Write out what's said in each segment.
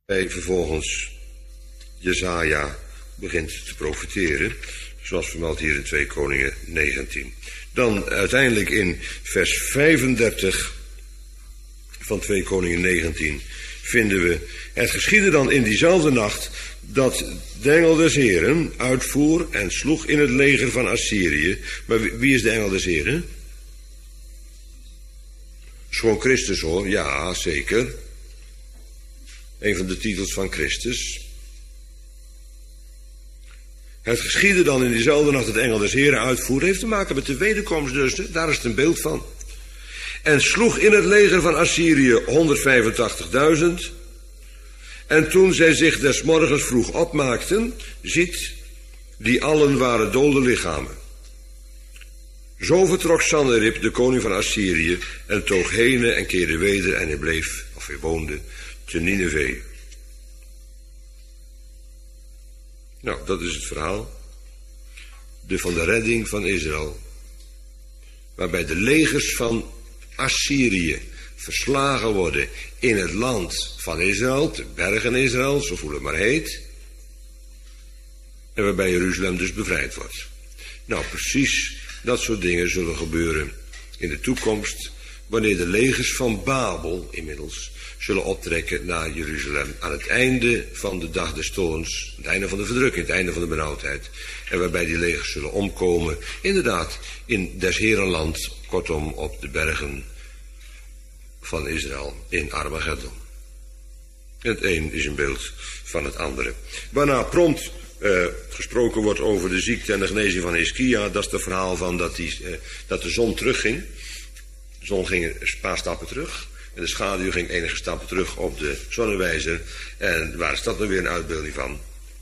Hij vervolgens Jesaja begint te profeteren, zoals vermeld hier in 2 Koningen 19. Dan uiteindelijk in vers 35 van 2 Koningen 19 vinden we: het geschiedde dan in diezelfde nacht dat de engel des Heren uitvoer en sloeg in het leger van Assyrië. Maar wie is de engel des Heren? Is gewoon Christus hoor, ja zeker. Een van de titels van Christus. Het geschiedde dan in diezelfde nacht dat de engel des Heren uitvoerde. Heeft te maken met de wederkomst dus, daar is het een beeld van. En sloeg in het leger van Assyrië 185.000. En toen zij zich des morgens vroeg opmaakten, ziet, die allen waren dode lichamen. Zo vertrok Sanherib, de koning van Assyrië, en toog heen en keerde weder en hij bleef, of hij woonde, te Nineve. Nou, dat is het verhaal van de redding van Israël. Waarbij de legers van Assyrië verslagen worden in het land van Israël, de bergen Israël, zo voel het maar heet. En waarbij Jeruzalem dus bevrijd wordt. Nou, precies dat soort dingen zullen gebeuren in de toekomst, wanneer de legers van Babel inmiddels zullen optrekken naar Jeruzalem aan het einde van de dag des toorns, het einde van de verdrukking, het einde van de benauwdheid. En waarbij die legers zullen omkomen, inderdaad, in des Herenland, kortom op de bergen van Israël, in Armageddon. Het een is een beeld van het andere. Waarna prompt gesproken wordt over de ziekte en de genezing van Hiskia. Dat is het verhaal van dat de zon terugging. De zon ging een paar stappen terug. En de schaduw ging enige stappen terug op de zonnewijzer. En waar is dat nou weer een uitbeelding van?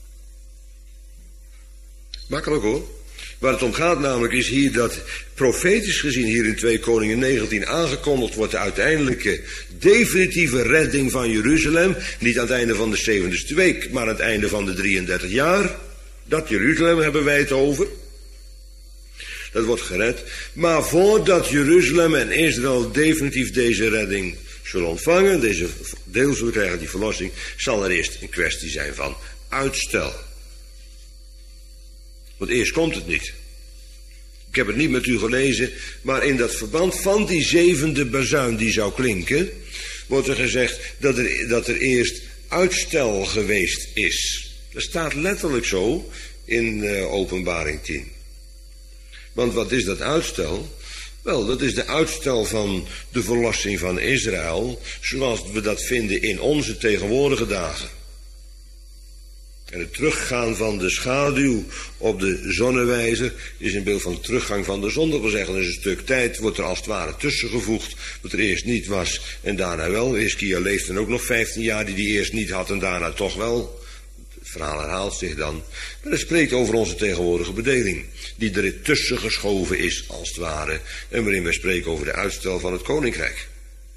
Makkelijk hoor. Waar het om gaat namelijk is hier dat profetisch gezien hier in 2 Koningen 19 aangekondigd wordt de uiteindelijke definitieve redding van Jeruzalem. Niet aan het einde van de 70ste week, maar aan het einde van de 33 jaar. Dat Jeruzalem hebben wij het over. Dat wordt gered. Maar voordat Jeruzalem en Israël definitief deze redding zullen ontvangen, deze deel zullen krijgen, die verlossing, zal er eerst een kwestie zijn van uitstel. Want eerst komt het niet. Ik heb het niet met u gelezen, maar in dat verband van die 7e bazuin die zou klinken, wordt er gezegd dat er eerst uitstel geweest is. Dat staat letterlijk zo in Openbaring 10. Want wat is dat uitstel? Wel, dat is de uitstel van de verlossing van Israël, zoals we dat vinden in onze tegenwoordige dagen. En het teruggaan van de schaduw op de zonnewijzer is een beeld van de teruggang van de zon. Dat wil zeggen, er is een stuk tijd, wordt er als het ware tussengevoegd, wat er eerst niet was en daarna wel. Hiskia leeft dan ook nog 15 jaar die eerst niet had en daarna toch wel. Het verhaal herhaalt zich dan. Maar het spreekt over onze tegenwoordige bedeling, die er tussen geschoven is als het ware. En waarin wij spreken over de uitstel van het koninkrijk.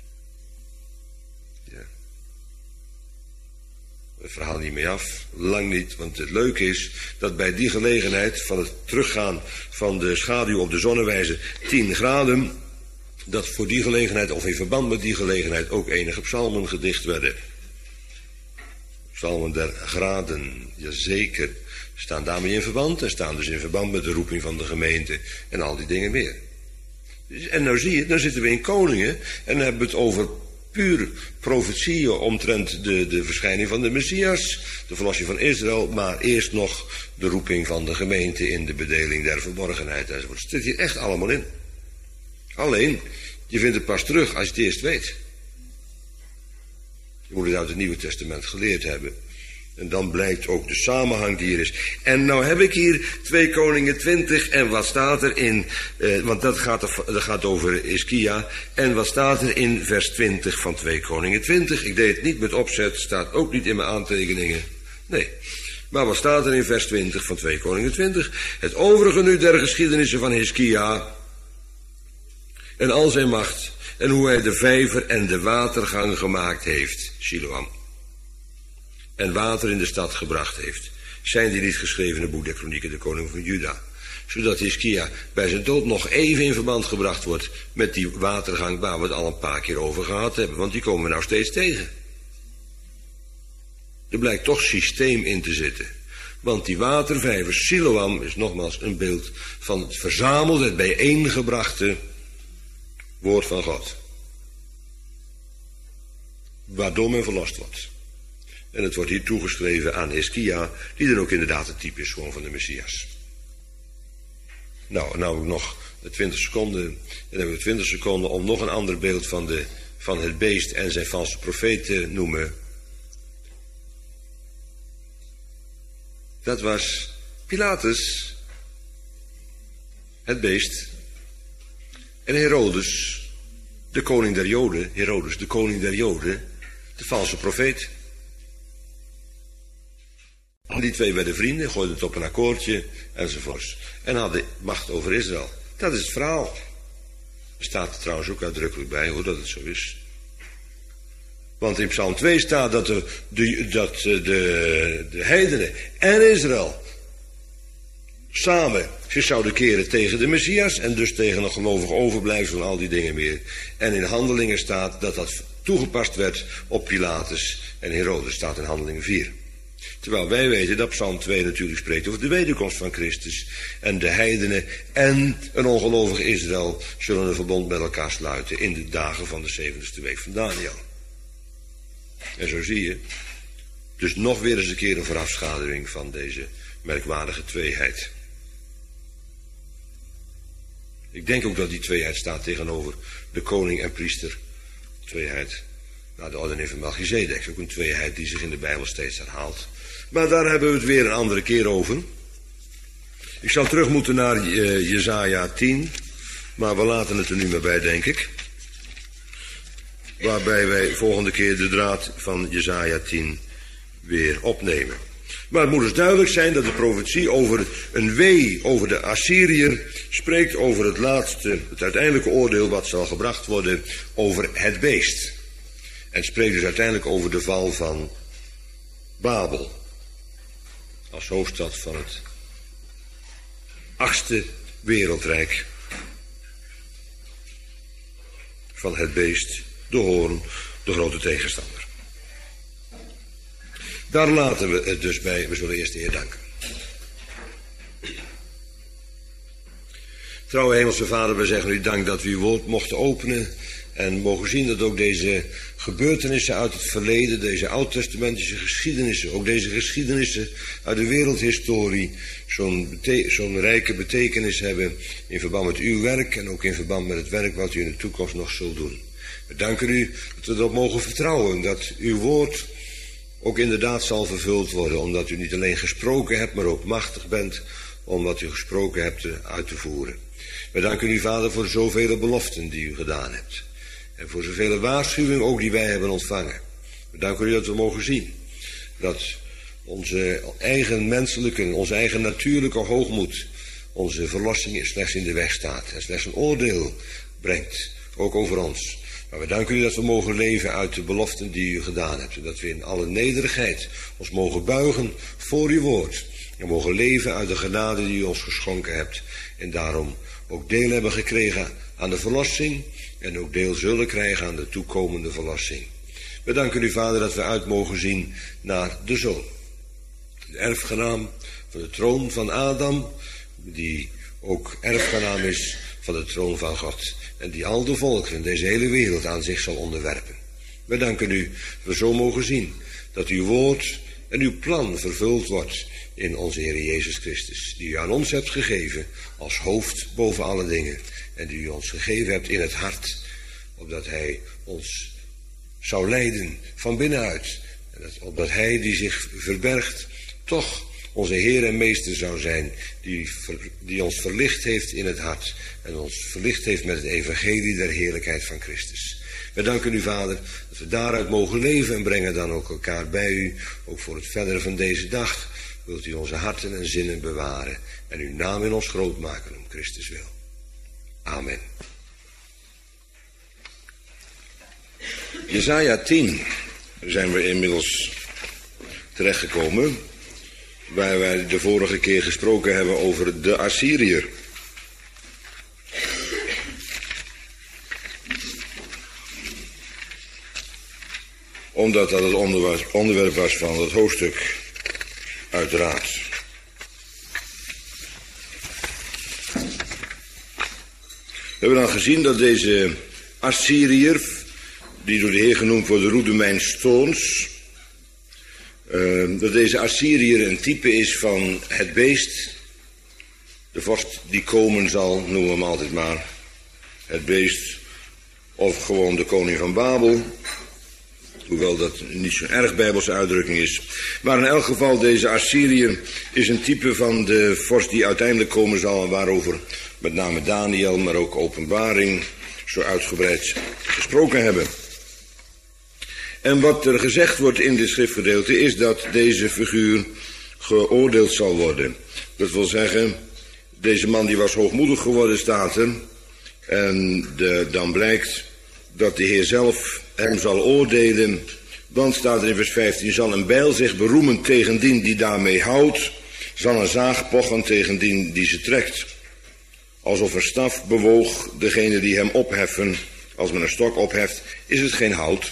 Het verhaal niet mee af, lang niet, want het leuke is dat bij die gelegenheid van het teruggaan van de schaduw op de zonnewijzer 10 graden, dat voor die gelegenheid of in verband met die gelegenheid ook enige psalmen gedicht werden. Psalmen der graden, jazeker, staan daarmee in verband en staan dus in verband met de roeping van de gemeente en al die dingen meer. En nou zie je, dan zitten we in Koningen en dan hebben we het over puur profetieën omtrent de verschijning van de Messias, de verlossing van Israël, maar eerst nog de roeping van de gemeente in de bedeling der verborgenheid enzovoort. Het zit hier echt allemaal in. Alleen, je vindt het pas terug als je het eerst weet. Je moet het uit het Nieuwe Testament geleerd hebben. En dan blijkt ook de samenhang die er is. En nou heb ik hier 2 Koningen 20 en wat staat er in, want dat gaat over Hiskia. En wat staat er in vers 20 van 2 Koningen 20? Ik deed het niet met opzet, staat ook niet in mijn aantekeningen. Nee. Maar wat staat er in vers 20 van 2 Koningen 20? Het overige nu der geschiedenissen van Hiskia en al zijn macht en hoe hij de vijver en de watergang gemaakt heeft, Siloam. En water in de stad gebracht heeft. Zijn die niet geschreven in het boek der kronieken, de koning van Juda. Zodat Hiskia bij zijn dood nog even in verband gebracht wordt met die watergang waar we het al een paar keer over gehad hebben. Want die komen we nou steeds tegen. Er blijkt toch systeem in te zitten. Want die watervijvers, Siloam, is nogmaals een beeld van het verzamelde, het bijeengebrachte woord van God. Waardoor men verlost wordt. En het wordt hier toegeschreven aan Hiskia, die dan ook inderdaad het type is gewoon van de Messias. Nou heb ik nog 20 seconden. Dan hebben we 20 seconden om nog een ander beeld van het beest en zijn valse profeet te noemen. Dat was Pilatus, het beest, en Herodes, de koning der Joden, de valse profeet. Die twee werden vrienden, gooiden het op een akkoordje enzovoorts. En hadden macht over Israël. Dat is het verhaal. Er staat er trouwens ook uitdrukkelijk bij hoe dat het zo is. Want in Psalm 2 staat dat de heidenen en Israël samen zich zouden keren tegen de Messias en dus tegen een gelovig overblijfsel en al die dingen meer. En in Handelingen staat dat toegepast werd op Pilatus en Herodes, staat in Handelingen 4. Terwijl wij weten dat Psalm 2 natuurlijk spreekt over de wederkomst van Christus. En de heidenen en een ongelovig Israël zullen een verbond met elkaar sluiten in de dagen van de 70ste week van Daniel. En zo zie je dus nog weer eens een keer een voorafschaduwing van deze merkwaardige tweeheid. Ik denk ook dat die tweeheid staat tegenover de koning en priester. Tweeheid naar de orde van Melchizedek. Ook een tweeheid die zich in de Bijbel steeds herhaalt. Maar daar hebben we het weer een andere keer over. Ik zal terug moeten naar Jesaja 10. Maar we laten het er nu maar bij, denk ik. Waarbij wij volgende keer de draad van Jesaja 10 weer opnemen. Maar het moet dus duidelijk zijn dat de profetie over een wee over de Assyriër spreekt over het uiteindelijke oordeel wat zal gebracht worden over het beest. En spreekt dus uiteindelijk over de val van Babel. Als hoofdstad van het 8e wereldrijk. Van het beest, de hoorn, de grote tegenstander. Daar laten we het dus bij. We zullen eerst de Heer danken. Trouwe Hemelse Vader, we zeggen u dank dat we uw woord mochten openen. En mogen zien dat ook deze gebeurtenissen uit het verleden, deze oud-testamentische geschiedenissen, ook deze geschiedenissen uit de wereldhistorie, zo'n rijke betekenis hebben in verband met uw werk en ook in verband met het werk wat u in de toekomst nog zult doen. We danken u dat we erop mogen vertrouwen, dat uw woord ook inderdaad zal vervuld worden, omdat u niet alleen gesproken hebt, maar ook machtig bent om wat u gesproken hebt uit te voeren. We danken u, Vader, voor zoveel beloften die u gedaan hebt. En voor zoveel waarschuwingen ook die wij hebben ontvangen. We danken u dat we mogen zien dat onze eigen menselijke, onze eigen natuurlijke hoogmoed, onze verlossing slechts in de weg staat. En slechts een oordeel brengt, ook over ons. Maar we danken u dat we mogen leven uit de beloften die u gedaan hebt. En dat we in alle nederigheid ons mogen buigen voor uw woord. En mogen leven uit de genade die u ons geschonken hebt. En daarom ook deel hebben gekregen aan de verlossing. En ook deel zullen krijgen aan de toekomende verlossing. We danken u, Vader, dat we uit mogen zien naar de Zoon. De erfgenaam van de troon van Adam. Die ook erfgenaam is van de troon van God. En die al de volkeren, deze hele wereld aan zich zal onderwerpen. We danken u dat we zo mogen zien dat uw woord en uw plan vervuld wordt in onze Heer Jezus Christus. Die u aan ons hebt gegeven als hoofd boven alle dingen. En die u ons gegeven hebt in het hart. Opdat hij ons zou leiden van binnenuit. En opdat hij die zich verbergt toch onze Heer en Meester zou zijn. Die ons verlicht heeft in het hart. En ons verlicht heeft met het evangelie der heerlijkheid van Christus. We danken u, Vader, dat we daaruit mogen leven en brengen dan ook elkaar bij u. Ook voor het verdere van deze dag. Wilt u onze harten en zinnen bewaren. En uw naam in ons groot maken om Christus wil. Amen. Jesaja 10 zijn we inmiddels terechtgekomen. Waar wij de vorige keer gesproken hebben over de Assyriër. omdat dat het onderwerp was van het hoofdstuk, uiteraard. We hebben dan gezien dat deze Assyriër, die door de Heer genoemd wordt de Roedemijn Stoons, dat deze Assyriër een type is van het beest, de vorst die komen zal, noemen we hem altijd maar, het beest, of gewoon de koning van Babel, hoewel dat niet zo'n erg bijbelse uitdrukking is. Maar in elk geval, deze Assyriër is een type van de vorst die uiteindelijk komen zal, en waarover met name Daniel, maar ook Openbaring zo uitgebreid gesproken hebben. En wat er gezegd wordt in dit schriftgedeelte is dat deze figuur geoordeeld zal worden. Dat wil zeggen, deze man die was hoogmoedig geworden, staat er. En dan blijkt dat de Heer zelf hem zal oordelen. Want staat er in vers 15, zal een bijl zich beroemen tegen dien die daarmee houdt, zal een zaag pochen tegen dien die ze trekt. Alsof een staf bewoog degene die hem opheffen. Als men een stok opheft, is het geen hout.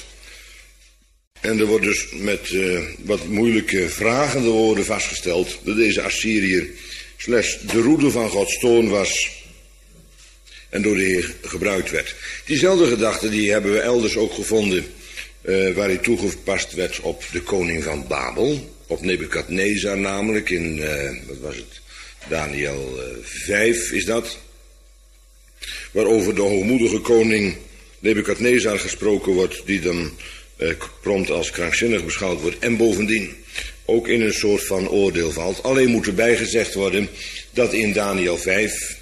En er wordt dus met wat moeilijke vragende woorden vastgesteld dat deze Assyriër slechts de roede van Gods toorn was en door de Heer gebruikt werd. Diezelfde gedachte die hebben we elders ook gevonden, waar hij toegepast werd op de koning van Babel, op Nebukadnezar namelijk, in, wat was het, Daniel 5 is dat, waarover de hoogmoedige koning Nebukadnezar gesproken wordt, die dan prompt als krankzinnig beschouwd wordt en bovendien ook in een soort van oordeel valt. Alleen moet erbij gezegd worden dat in Daniel 5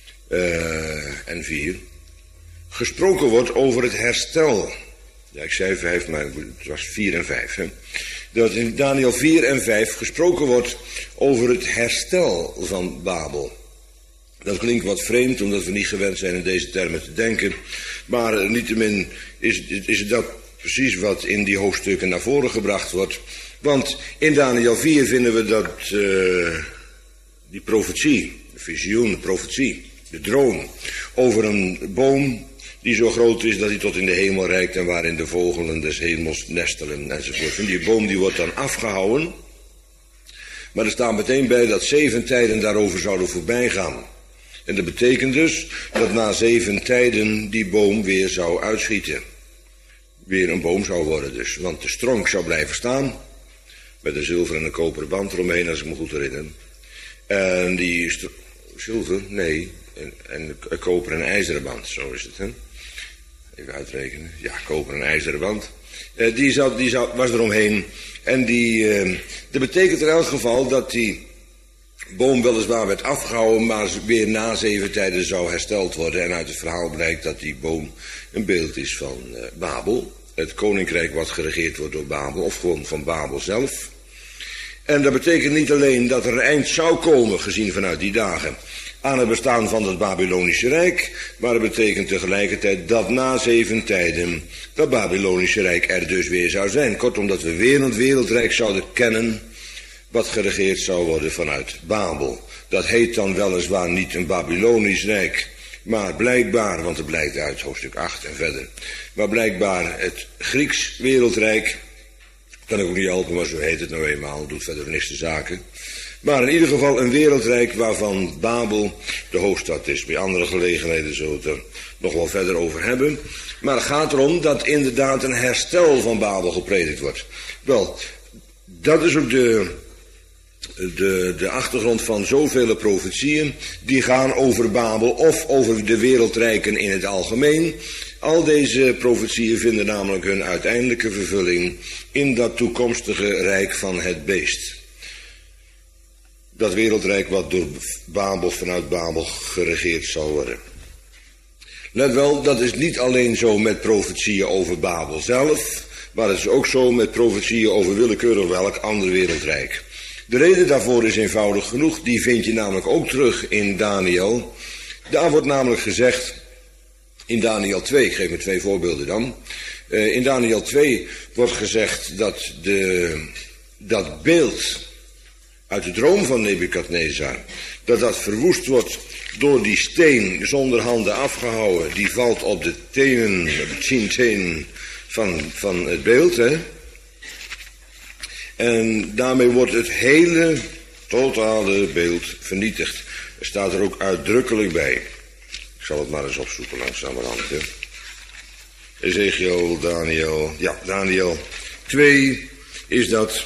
en 4 gesproken wordt over het herstel. Ja, ik zei 5, maar het was 4 en 5. Hè? Dat in Daniel 4 en 5 gesproken wordt over het herstel van Babel. Dat klinkt wat vreemd, omdat we niet gewend zijn in deze termen te denken. Maar niettemin is het dat precies wat in die hoofdstukken naar voren gebracht wordt. Want in Daniel 4 vinden we dat die profetie, de visioen, de profetie, de droom, over een boom die zo groot is dat hij tot in de hemel reikt en waarin de vogelen des hemels nestelen enzovoort. En die boom die wordt dan afgehouden. Maar er staat meteen bij dat 7 tijden daarover zouden voorbij gaan. En dat betekent dus dat na 7 tijden die boom weer zou uitschieten. Weer een boom zou worden dus. Want de stronk zou blijven staan. Met een zilveren en een koperen band eromheen, als ik me goed herinner. En die zilver? Nee. En een koperen en ijzeren band, zo is het, hè? Even uitrekenen. Ja, koper en ijzeren band. Die was eromheen. En dat betekent in elk geval dat die boom weliswaar werd afgehouden, maar weer na 7 tijden zou hersteld worden. En uit het verhaal blijkt dat die boom een beeld is van Babel. Het koninkrijk wat geregeerd wordt door Babel, of gewoon van Babel zelf. En dat betekent niet alleen dat er een eind zou komen, gezien vanuit die dagen, aan het bestaan van het Babylonische Rijk, maar het betekent tegelijkertijd dat na 7 tijden dat Babylonische Rijk er dus weer zou zijn. Kortom, dat we weer een wereldrijk zouden kennen wat geregeerd zou worden vanuit Babel. Dat heet dan weliswaar niet een Babylonisch Rijk, maar blijkbaar, want het blijkt uit hoofdstuk 8 en verder, maar blijkbaar het Grieks wereldrijk, kan ik ook niet helpen, maar zo heet het nou eenmaal, doet verder niks de zaken. Maar in ieder geval een wereldrijk waarvan Babel de hoofdstad is. Bij andere gelegenheden zullen we het er nog wel verder over hebben. Maar het gaat erom dat inderdaad een herstel van Babel gepredikt wordt. Wel, dat is ook de achtergrond van zoveel profetieën die gaan over Babel of over de wereldrijken in het algemeen. Al deze profetieën vinden namelijk hun uiteindelijke vervulling in dat toekomstige rijk van het beest. Dat wereldrijk wat door Babel, vanuit Babel geregeerd zal worden. Let wel, dat is niet alleen zo met profetieën over Babel zelf, maar het is ook zo met profetieën over willekeurig welk ander wereldrijk. De reden daarvoor is eenvoudig genoeg, die vind je namelijk ook terug in Daniel. Daar wordt namelijk gezegd, in Daniel 2, ik geef me 2 voorbeelden dan. In Daniel 2 wordt gezegd dat dat beeld uit de droom van Nebukadnezar, dat verwoest wordt door die steen zonder handen afgehouwen, die valt op de tenen, op de 10 tenen van het beeld, hè. En daarmee wordt het hele, totale beeld vernietigd. Er staat er ook uitdrukkelijk bij. Ik zal het maar eens opzoeken langzamerhand. Hè. Ezekiel, Daniel. Ja, Daniel 2 is dat.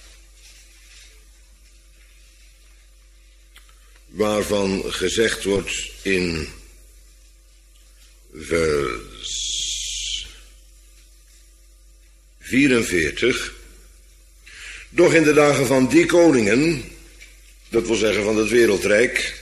Waarvan gezegd wordt in vers 44. Doch in de dagen van die koningen, dat wil zeggen van het wereldrijk,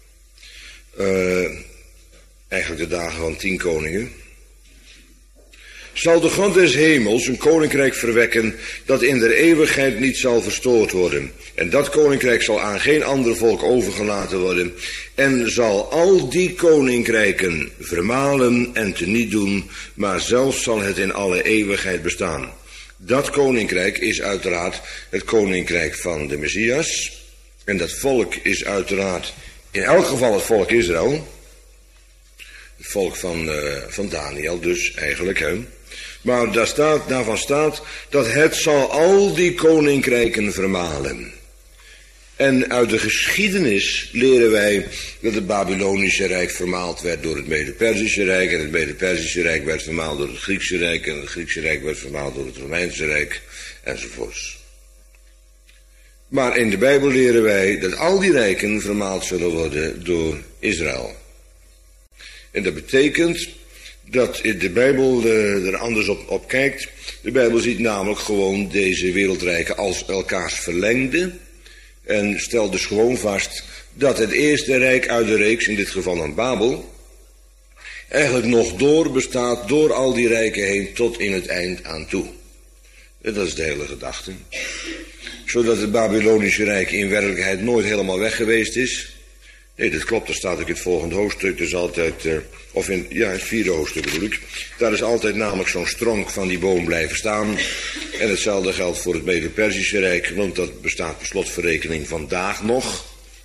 eigenlijk de dagen van 10 koningen, zal de God des hemels een koninkrijk verwekken dat in der eeuwigheid niet zal verstoord worden. En dat koninkrijk zal aan geen ander volk overgelaten worden. En zal al die koninkrijken vermalen en teniet doen, maar zelfs zal het in alle eeuwigheid bestaan. Dat koninkrijk is uiteraard het koninkrijk van de Messias. En dat volk is uiteraard in elk geval het volk Israël. Het volk van Daniel dus eigenlijk, hè. Maar daarvan staat dat het zal al die koninkrijken vermalen. En uit de geschiedenis leren wij dat het Babylonische Rijk vermaald werd door het Mede-Perzische Rijk. En het Mede-Perzische Rijk werd vermaald door het Griekse Rijk. En het Griekse Rijk werd vermaald door het Romeinse Rijk. Enzovoorts. Maar in de Bijbel leren wij dat al die rijken vermaald zullen worden door Israël. En dat betekent dat de Bijbel er anders op kijkt. De Bijbel ziet namelijk gewoon deze wereldrijken als elkaars verlengde. En stelt dus gewoon vast dat het eerste rijk uit de reeks, in dit geval dan Babel, eigenlijk nog door bestaat door al die rijken heen tot in het eind aan toe. En dat is de hele gedachte. Zodat het Babylonische Rijk in werkelijkheid nooit helemaal weg geweest is. Nee, dat klopt, daar staat ook in het volgende hoofdstuk. Dus altijd, het 4e hoofdstuk bedoel ik. Daar is altijd namelijk zo'n stronk van die boom blijven staan. En hetzelfde geldt voor het Mede-Perzische Rijk, want dat bestaat per slotverrekening vandaag nog.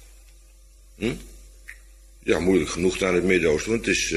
Ja, moeilijk genoeg daar in het Midden-Oosten, want het is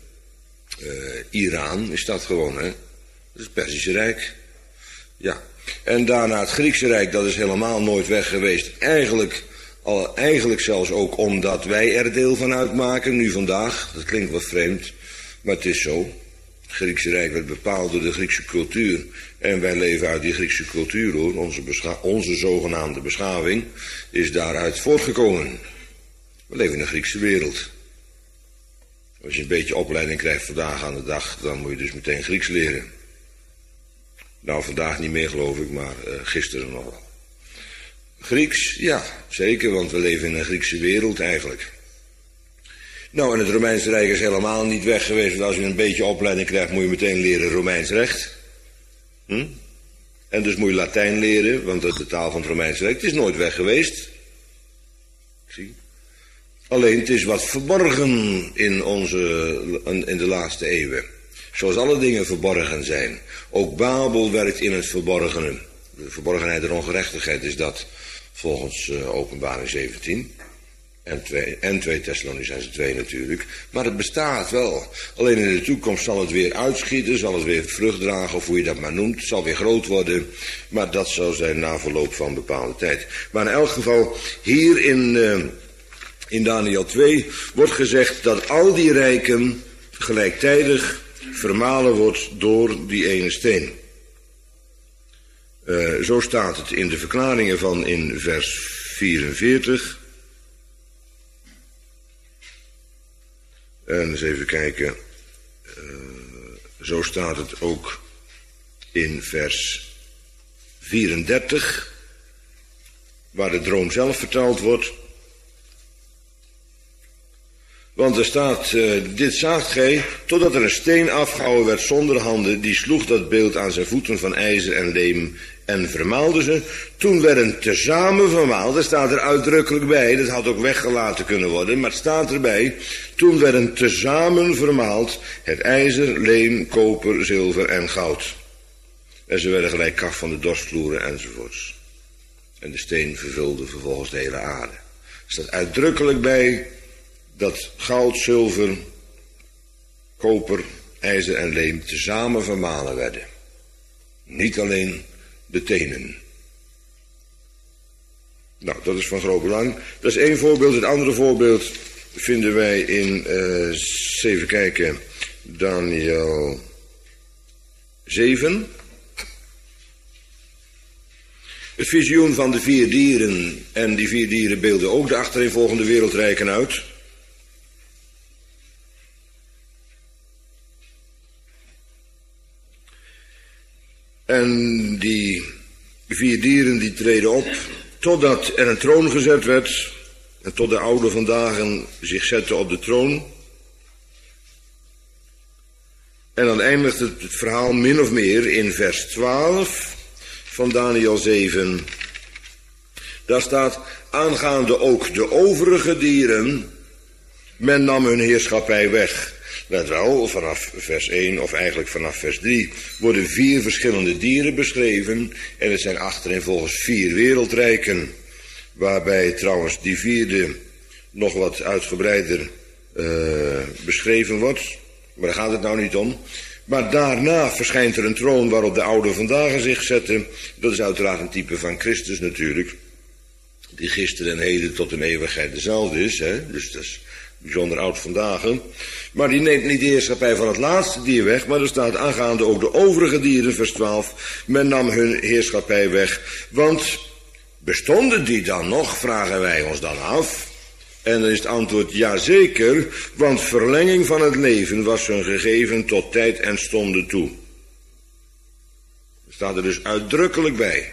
Iran, is dat gewoon, hè. Dat is het Perzische Rijk. Ja, en daarna het Griekse Rijk, dat is helemaal nooit weg geweest. Eigenlijk zelfs ook omdat wij er deel van uitmaken, nu vandaag. Dat klinkt wat vreemd, maar het is zo. Het Griekse Rijk werd bepaald door de Griekse cultuur. En wij leven uit die Griekse cultuur, hoor. Onze zogenaamde beschaving is daaruit voortgekomen. We leven in een Griekse wereld. Als je een beetje opleiding krijgt vandaag aan de dag, dan moet je dus meteen Grieks leren. Nou, vandaag niet meer geloof ik, maar gisteren nog wel. Grieks, ja, zeker, want we leven in een Griekse wereld eigenlijk. Nou, en het Romeinse Rijk is helemaal niet weg geweest, want als je een beetje opleiding krijgt, moet je meteen leren Romeins recht. En dus moet je Latijn leren, want dat is de taal van het Romeinse Rijk. Het is nooit weg geweest. Zie. Alleen, het is wat verborgen in de laatste eeuwen. Zoals alle dingen verborgen zijn. Ook Babel werkt in het verborgene. De verborgenheid en ongerechtigheid is dat volgens Openbaring 17. En 2 Thessalonicenzen 2 natuurlijk. Maar het bestaat wel. Alleen in de toekomst zal het weer uitschieten, zal het weer vrucht dragen, of hoe je dat maar noemt. Het zal weer groot worden, maar dat zal zijn na verloop van een bepaalde tijd. Maar in elk geval, hier in Daniel 2 wordt gezegd dat al die rijken gelijktijdig vermalen wordt door die ene steen. Zo staat het in de verklaringen van in vers 44. En eens even kijken. Zo staat het ook in vers 34. Waar de droom zelf verteld wordt. Want er staat, dit zaagt gij, totdat er een steen afgehouwen werd zonder handen, die sloeg dat beeld aan zijn voeten van ijzer en leem en vermaalde ze. Toen werden tezamen vermaald, dat staat er uitdrukkelijk bij, dat had ook weggelaten kunnen worden, maar het staat erbij. Toen werden tezamen vermaald het ijzer, leem, koper, zilver en goud. En ze werden gelijk kaf van de dorstvloeren enzovoorts. En de steen vervulde vervolgens de hele aarde. Er staat uitdrukkelijk bij dat goud, zilver, koper, ijzer en leem tezamen vermalen werden. Niet alleen de tenen. Nou, dat is van groot belang. Dat is één voorbeeld. Het andere voorbeeld vinden wij in, even kijken, Daniel 7. Het visioen van de 4 dieren. En die 4 dieren beelden ook de achtereenvolgende wereldrijken uit. En die 4 dieren die treden op totdat er een troon gezet werd. En tot de oude vandaag zich zette op de troon. En dan eindigt het verhaal min of meer in vers 12 van Daniel 7. Daar staat, aangaande ook de overige dieren, men nam hun heerschappij weg. Let wel, vanaf vers 1 of eigenlijk vanaf vers 3 worden 4 verschillende dieren beschreven. En het zijn achtereenvolgens 4 wereldrijken. Waarbij trouwens die 4e nog wat uitgebreider beschreven wordt. Maar daar gaat het nou niet om. Maar daarna verschijnt er een troon waarop de oude vandaag zich zetten. Dat is uiteraard een type van Christus natuurlijk. Die gisteren en heden tot in eeuwigheid dezelfde is. Hè? Dus dat is bijzonder oud vandaag. Maar die neemt niet de heerschappij van het laatste dier weg. Maar er staat aangaande ook de overige dieren, vers 12. Men nam hun heerschappij weg. Want bestonden die dan nog, vragen wij ons dan af. En dan is het antwoord jazeker, want verlenging van het leven was hun gegeven tot tijd en stonde toe. Dat staat er dus uitdrukkelijk bij.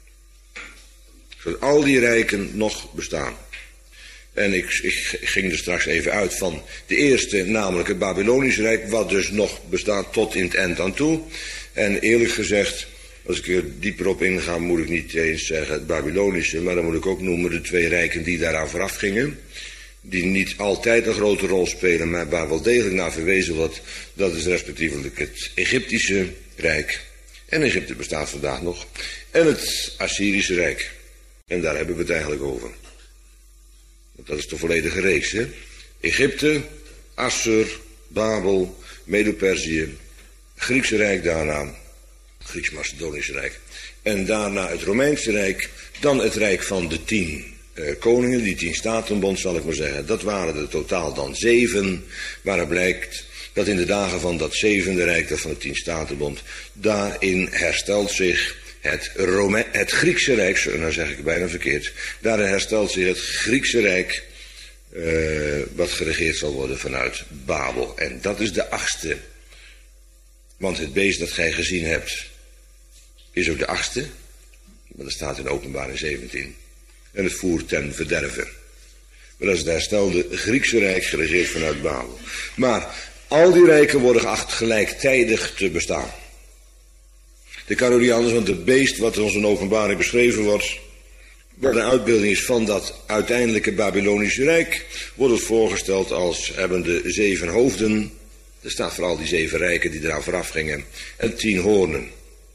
Zodat al die rijken nog bestaan. En ik ging er straks even uit van de eerste, namelijk het Babylonische Rijk, wat dus nog bestaat tot in het eind aan toe. En eerlijk gezegd, als ik er dieper op inga, moet ik niet eens zeggen het Babylonische, maar dan moet ik ook noemen de 2 rijken die daaraan vooraf gingen. Die niet altijd een grote rol spelen, maar waar wel degelijk naar verwezen wordt. Dat is respectievelijk het Egyptische Rijk. En Egypte bestaat vandaag nog. En het Assyrische Rijk. En daar hebben we het eigenlijk over. Want dat is de volledige reeks, hè. Egypte, Assur, Babel, Medo-Perzië, Griekse Rijk daarna. Grieks-Macedonische Rijk. En daarna het Romeinse Rijk. Dan het Rijk van de 10 koningen, die 10 statenbond zal ik maar zeggen. Dat waren er totaal dan 7. Waaruit blijkt dat in de dagen van dat 7e Rijk, dat van de 10 statenbond, daarin herstelt zich het Griekse Rijk, nou zeg ik het bijna verkeerd. Daarin herstelt zich het Griekse Rijk, wat geregeerd zal worden vanuit Babel. En dat is de 8e. Want het beest dat gij gezien hebt, is ook de 8e. Maar dat staat in Openbaring 17. En het voert ten verderven. Maar dat is het herstelde Griekse Rijk, geregeerd vanuit Babel. Maar al die rijken worden geacht gelijktijdig te bestaan. Dat kan ook niet anders, want het beest wat ons in Openbaring beschreven wordt, wat een uitbeelding is van dat uiteindelijke Babylonische Rijk, wordt het voorgesteld als hebbende 7 hoofden. Er staat vooral die 7 rijken die eraan vooraf gingen. En 10 hoornen.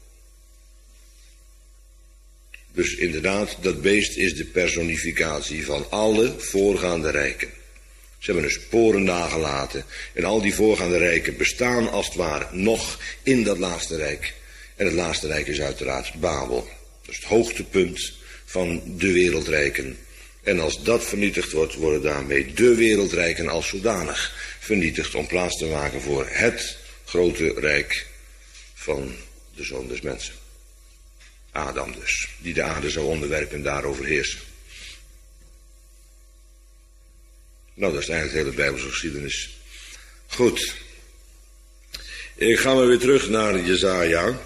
Dus inderdaad, dat beest is de personificatie van alle voorgaande rijken. Ze hebben hun sporen nagelaten. En al die voorgaande rijken bestaan als het ware nog in dat laatste rijk. En het laatste rijk is uiteraard Babel. Dat is het hoogtepunt van de wereldrijken. En als dat vernietigd wordt, worden daarmee de wereldrijken als zodanig vernietigd om plaats te maken voor het grote rijk van de Zoon des Mensen. Adam dus, die de aarde zou onderwerpen en daarover heersen. Nou, dat is eigenlijk de hele Bijbelse geschiedenis. Goed. Ik ga maar weer terug naar Jesaja.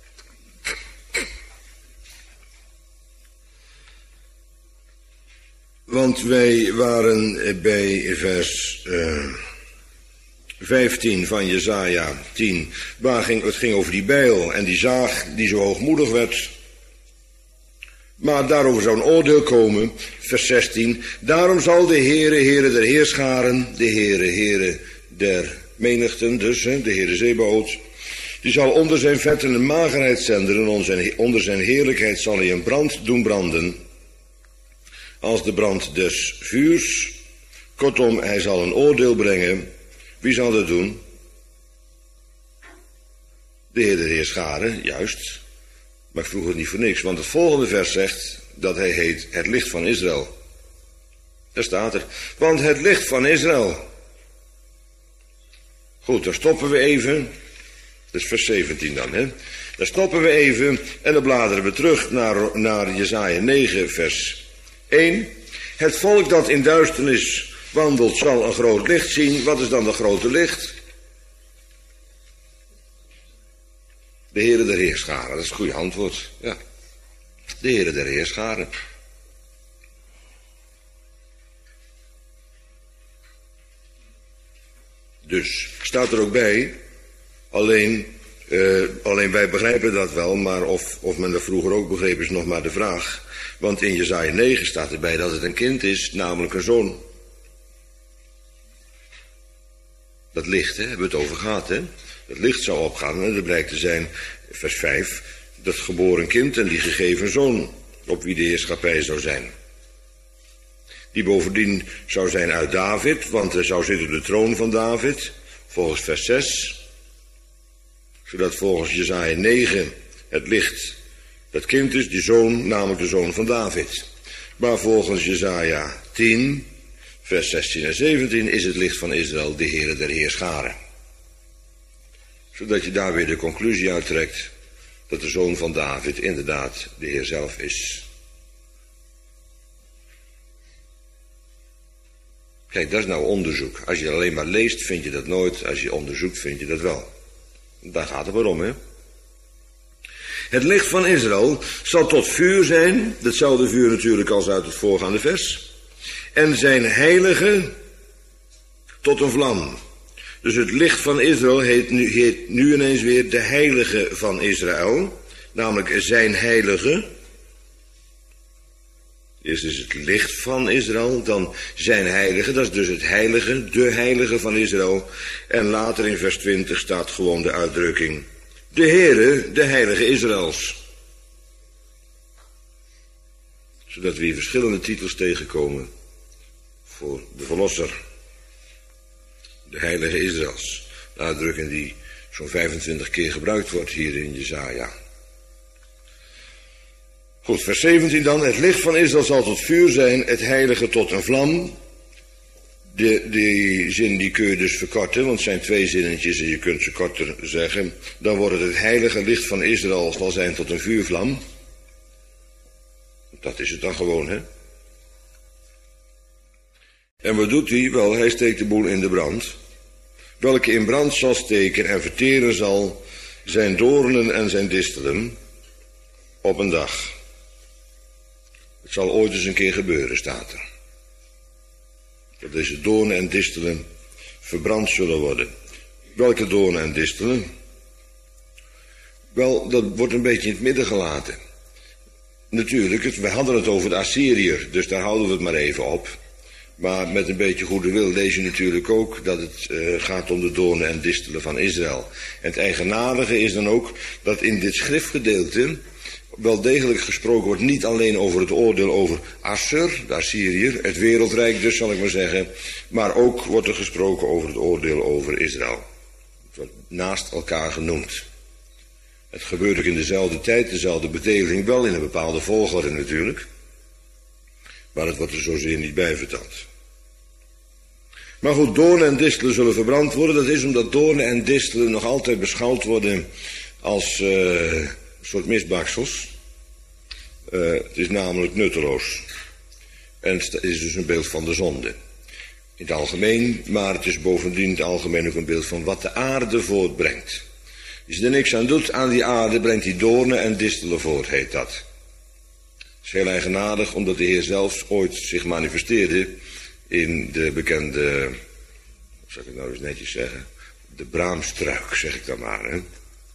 Want wij waren bij vers 15 van Jesaja 10. Het ging over die bijl en die zaag die zo hoogmoedig werd. Maar daarover zou een oordeel komen. Vers 16. Daarom zal de Heere der heerscharen, de Heere der menigten, dus de Heere Zebaoth, die zal onder zijn vetten een magerheid zenden en onder zijn heerlijkheid zal hij een brand doen branden, als de brand des vuurs. Kortom, hij zal een oordeel brengen. Wie zal dat doen? De Heer der heerscharen, juist. Maar ik vroeg het niet voor niks, want het volgende vers zegt dat hij heet het licht van Israël. Daar staat er. Want het licht van Israël. Goed, daar stoppen we even. Dat is vers 17 dan, hè. Daar stoppen we even en dan bladeren we terug naar Jesaja 9, vers 1. Het volk dat in duisternis wandelt zal een groot licht zien. Wat is dan dat grote licht? De Heere der Heerscharen, dat is het goede antwoord. Ja. De Heere der Heerscharen. Dus, staat er ook bij, alleen wij begrijpen dat wel, maar of men dat vroeger ook begreep is nog maar de vraag. Want in Jesaja 9 staat erbij dat het een kind is, namelijk een zoon. Dat licht, hè, hebben we het over gehad, hè. Het licht zou opgaan en dat blijkt te zijn, vers 5, dat geboren kind en die gegeven zoon, op wie de heerschappij zou zijn. Die bovendien zou zijn uit David, want hij zou zitten op de troon van David, volgens vers 6. Zodat volgens Jesaja 9 het licht dat kind is, die zoon, namelijk de zoon van David. Maar volgens Jesaja 10, vers 16 en 17 is het licht van Israël de Heere der Heerscharen. Zodat je daar weer de conclusie uittrekt dat de zoon van David inderdaad de Heer zelf is. Kijk, dat is nou onderzoek. Als je alleen maar leest, vind je dat nooit. Als je onderzoekt, vind je dat wel. Daar gaat het maar om, hè. Het licht van Israël zal tot vuur zijn. Datzelfde vuur natuurlijk als uit het voorgaande vers. En zijn heilige tot een vlam. Dus het licht van Israël heet nu ineens weer de heilige van Israël. Namelijk zijn heilige. Eerst is het licht van Israël, dan zijn heilige, dat is dus het heilige, de heilige van Israël. En later in vers 20 staat gewoon de uitdrukking, de Heere, de heilige Israëls. Zodat we hier verschillende titels tegenkomen voor de verlosser, de heilige Israëls. De uitdrukking die zo'n 25 keer gebruikt wordt hier in Jesaja. Goed, vers 17 dan. Het licht van Israël zal tot vuur zijn, het heilige tot een vlam. Die zin die kun je dus verkorten, want het zijn twee zinnetjes en je kunt ze korter zeggen. Dan wordt het heilige licht van Israël zal zijn tot een vuurvlam. Dat is het dan gewoon, hè. En wat doet hij? Wel, hij steekt de boel in de brand. Welke in brand zal steken en verteren zal zijn doornen en zijn distelen op een dag. Het zal ooit eens een keer gebeuren, staat er. Dat deze doornen en distelen verbrand zullen worden. Welke doornen en distelen? Wel, dat wordt een beetje in het midden gelaten. Natuurlijk, we hadden het over de Assyriër, dus daar houden we het maar even op. Maar met een beetje goede wil lees je natuurlijk ook dat het gaat om de doornen en distelen van Israël. En het eigenaardige is dan ook dat in dit schriftgedeelte wel degelijk gesproken wordt niet alleen over het oordeel over Assur, de Assyriër, het wereldrijk dus zal ik maar zeggen, maar ook wordt er gesproken over het oordeel over Israël. Het wordt naast elkaar genoemd. Het gebeurt ook in dezelfde tijd, dezelfde bedeling, wel in een bepaalde volgorde natuurlijk. Maar het wordt er zozeer niet bij verteld. Maar goed, doornen en distelen zullen verbrand worden. Dat is omdat doornen en distelen nog altijd beschouwd worden als een soort misbaksels. Het is namelijk nutteloos. En het is dus een beeld van de zonde. In het algemeen, maar het is bovendien in het algemeen ook een beeld van wat de aarde voortbrengt. Als je er niks aan doet aan die aarde, brengt die doornen en distelen voort, heet dat. Het is heel eigenaardig, omdat de Heer zelfs ooit zich manifesteerde in de bekende, hoe zal ik het nou eens netjes zeggen, de braamstruik, zeg ik dan maar. Hè?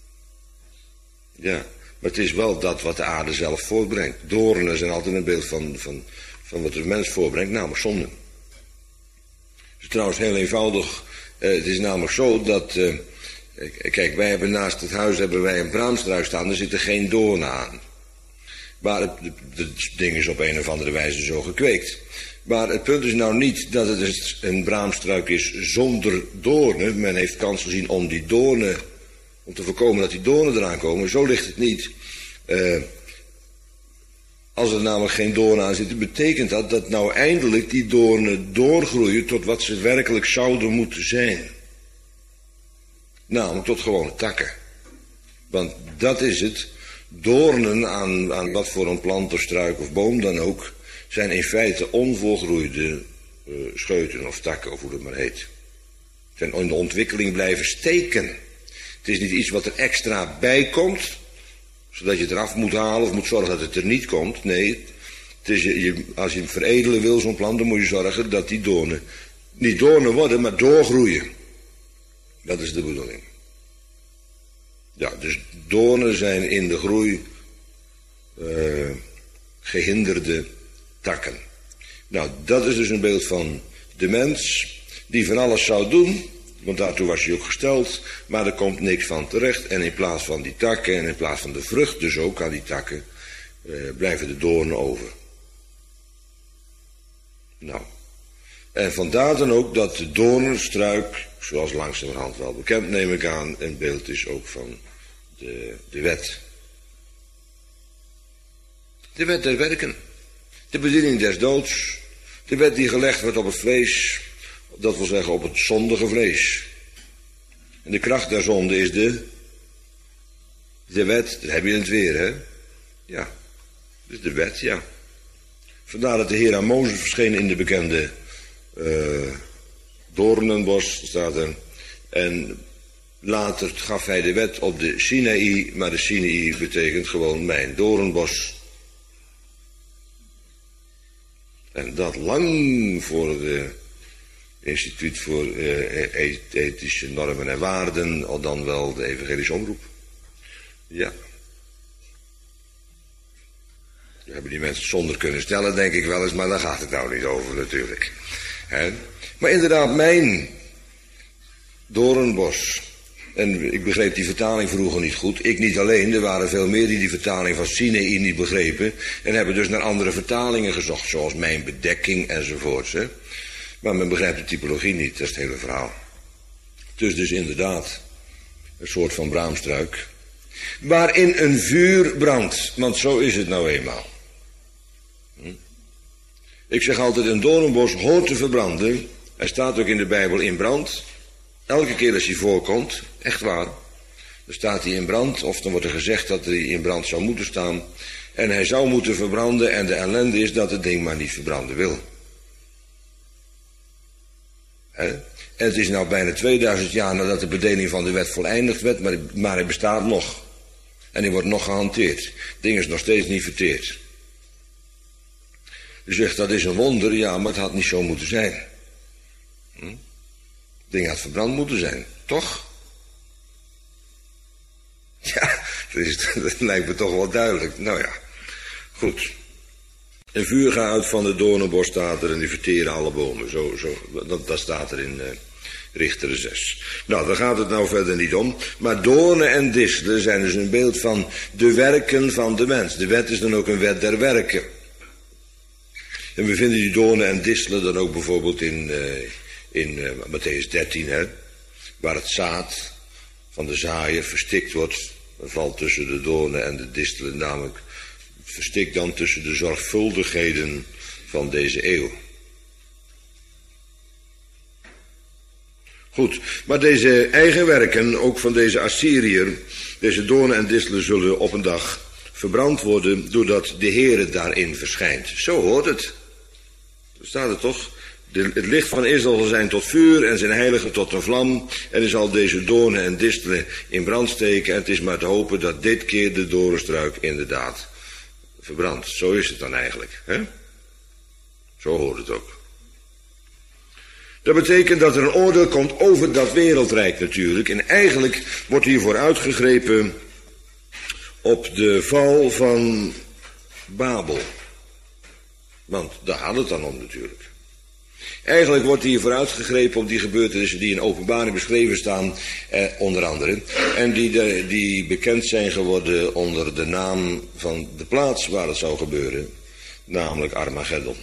Ja, maar het is wel dat wat de aarde zelf voortbrengt. Doornen zijn altijd een beeld van wat de mens voortbrengt, namelijk zonde. Het is trouwens heel eenvoudig. Het is namelijk zo dat, kijk, wij hebben naast het huis een braamstruik staan, er zitten geen doornen aan. Maar het ding is op een of andere wijze zo gekweekt. Maar het punt is nou niet dat het een braamstruik is zonder doornen. Men heeft kans gezien om die doornen, om te voorkomen dat die doornen eraan komen. Zo ligt het niet. Als er namelijk geen doornen aan zitten, betekent dat nou eindelijk die doornen doorgroeien tot wat ze werkelijk zouden moeten zijn. Namelijk tot gewone takken. Want dat is het. Doornen aan wat voor een plant of struik of boom dan ook, zijn in feite onvolgroeide scheuten of takken, of hoe dat maar heet. Zijn in de ontwikkeling blijven steken. Het is niet iets wat er extra bij komt, zodat je het eraf moet halen of moet zorgen dat het er niet komt. Nee, het is als je hem veredelen wil, zo'n plant, dan moet je zorgen dat die doornen niet doornen worden, maar doorgroeien. Dat is de bedoeling. Ja, dus doornen zijn in de groei gehinderde takken. Nou, dat is dus een beeld van de mens die van alles zou doen, want daartoe was hij ook gesteld, maar er komt niks van terecht. En in plaats van die takken en in plaats van de vrucht dus ook aan die takken, blijven de doornen over. Nou, en vandaar dan ook dat de doornenstruik, zoals langzamerhand wel bekend neem ik aan, een beeld is ook van de wet. De wet der werken. De bediening des doods. De wet die gelegd wordt op het vlees. Dat wil zeggen op het zondige vlees. En de kracht der zonde is de wet. Dat heb je in het weer, hè? Ja. Dus de wet, ja. Vandaar dat de Heer aan Mozes verscheen in de bekende doornenbos, staat er. En later gaf hij de wet op de Sinaï, maar de Sinaï betekent gewoon mijn doornbos. En dat lang voor het Instituut voor Ethische Normen en Waarden, of dan wel de Evangelische Omroep. Ja. Daar hebben die mensen zonder kunnen stellen, denk ik wel eens, maar daar gaat het nou niet over natuurlijk. He? Maar inderdaad, mijn doornbos. En ik begreep die vertaling vroeger niet goed. Ik niet alleen, er waren veel meer die vertaling van Sinaï niet begrepen. En hebben dus naar andere vertalingen gezocht, zoals mijn bedekking enzovoorts. Hè. Maar men begrijpt de typologie niet, dat is het hele verhaal. Het is dus inderdaad een soort van braamstruik, waarin een vuur brandt. Want zo is het nou eenmaal. Ik zeg altijd, een doornbos hoort te verbranden. Hij staat ook in de Bijbel in brand. Elke keer als hij voorkomt, echt waar, dan staat hij in brand, of dan wordt er gezegd dat hij in brand zou moeten staan. En hij zou moeten verbranden en de ellende is dat het ding maar niet verbranden wil. He? En het is nou bijna 2000 jaar nadat de bedeling van de wet voleindigd werd, maar hij bestaat nog. En hij wordt nog gehanteerd. Het ding is nog steeds niet verteerd. U zegt dat is een wonder, ja, maar het had niet zo moeten zijn. Het ding had verbrand moeten zijn, toch? Ja, dat lijkt me toch wel duidelijk. Nou ja, goed. Een vuur gaat uit van de doornenbos, staat er, en die verteren alle bomen. Dat staat er in Richteren 6. Nou, daar gaat het nou verder niet om. Maar doornen en distelen zijn dus een beeld van de werken van de mens. De wet is dan ook een wet der werken. En we vinden die doornen en distelen dan ook bijvoorbeeld in Mattheüs 13, hè, waar het zaad van de zaaier verstikt wordt. Dat valt tussen de doornen en de distelen, namelijk verstikt dan tussen de zorgvuldigheden van deze eeuw. Goed, maar deze eigen werken, ook van deze Assyriër, deze doornen en distelen zullen op een dag verbrand worden, doordat de Heere daarin verschijnt. Zo hoort het. Dat staat er toch? Het licht van Israël zal zijn tot vuur en zijn heilige tot een vlam. En hij zal deze doornen en distelen in brand steken. En het is maar te hopen dat dit keer de doornstruik inderdaad verbrandt. Zo is het dan eigenlijk. Hè? Zo hoort het ook. Dat betekent dat er een oordeel komt over dat wereldrijk natuurlijk. En eigenlijk wordt hiervoor uitgegrepen op de val van Babel. Want daar gaat het dan om natuurlijk. Eigenlijk wordt hier vooruitgegrepen op die gebeurtenissen die in Openbaring beschreven staan, onder andere. En die bekend zijn geworden onder de naam van de plaats waar het zou gebeuren, namelijk Armageddon.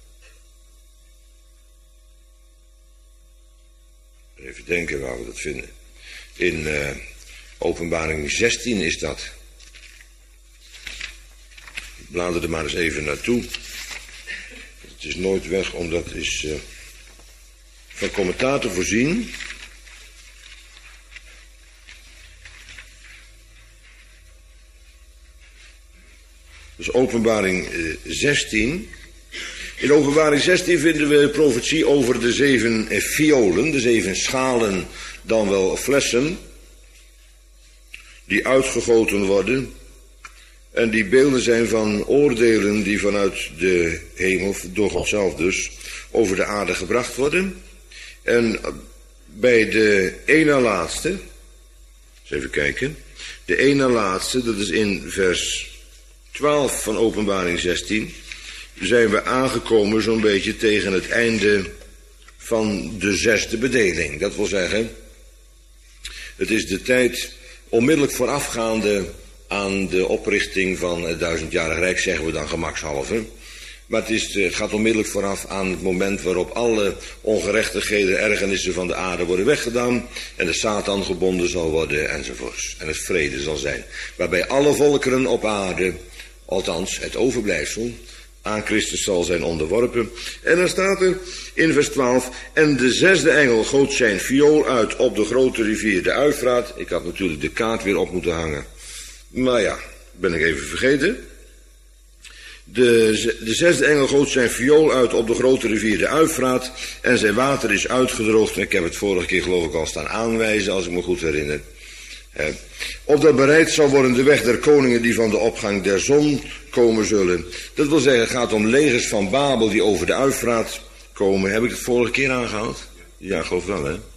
Even denken waar we dat vinden. In Openbaring 16 is dat. blader er maar eens even naartoe. Het is nooit weg, omdat het is van commentaar te voorzien. Dus Openbaring 16. In Openbaring 16 vinden we profetie over de 7 violen, de 7 schalen, dan wel flessen, die uitgegoten worden. En die beelden zijn van oordelen die vanuit de hemel, door God zelf dus, over de aarde gebracht worden. En bij de ene laatste, eens even kijken, de ene laatste, dat is in vers 12 van Openbaring 16, zijn we aangekomen zo'n beetje tegen het einde van de 6e bedeling. Dat wil zeggen, het is de tijd onmiddellijk voorafgaande aan de oprichting van het 1000-jarig Rijk, zeggen we dan gemakshalve. Maar het gaat onmiddellijk vooraf aan het moment waarop alle ongerechtigheden, ergernissen van de aarde worden weggedaan en de Satan gebonden zal worden enzovoorts. En het vrede zal zijn. Waarbij alle volkeren op aarde, althans het overblijfsel, aan Christus zal zijn onderworpen. En dan staat er in vers 12, en de 6e engel goot zijn viool uit op de grote rivier de Uifraat. Ik had natuurlijk de kaart weer op moeten hangen. Maar ja, ben ik even vergeten. De 6e engel goot zijn viool uit op de grote rivier de Uifraat. En zijn water is uitgedroogd. En ik heb het vorige keer geloof ik al staan aanwijzen, als ik me goed herinner. Opdat bereid zal worden de weg der koningen die van de opgang der zon komen zullen. Dat wil zeggen, het gaat om legers van Babel die over de Uifraat komen. Heb ik het vorige keer aangehaald? Ja, geloof wel, hè?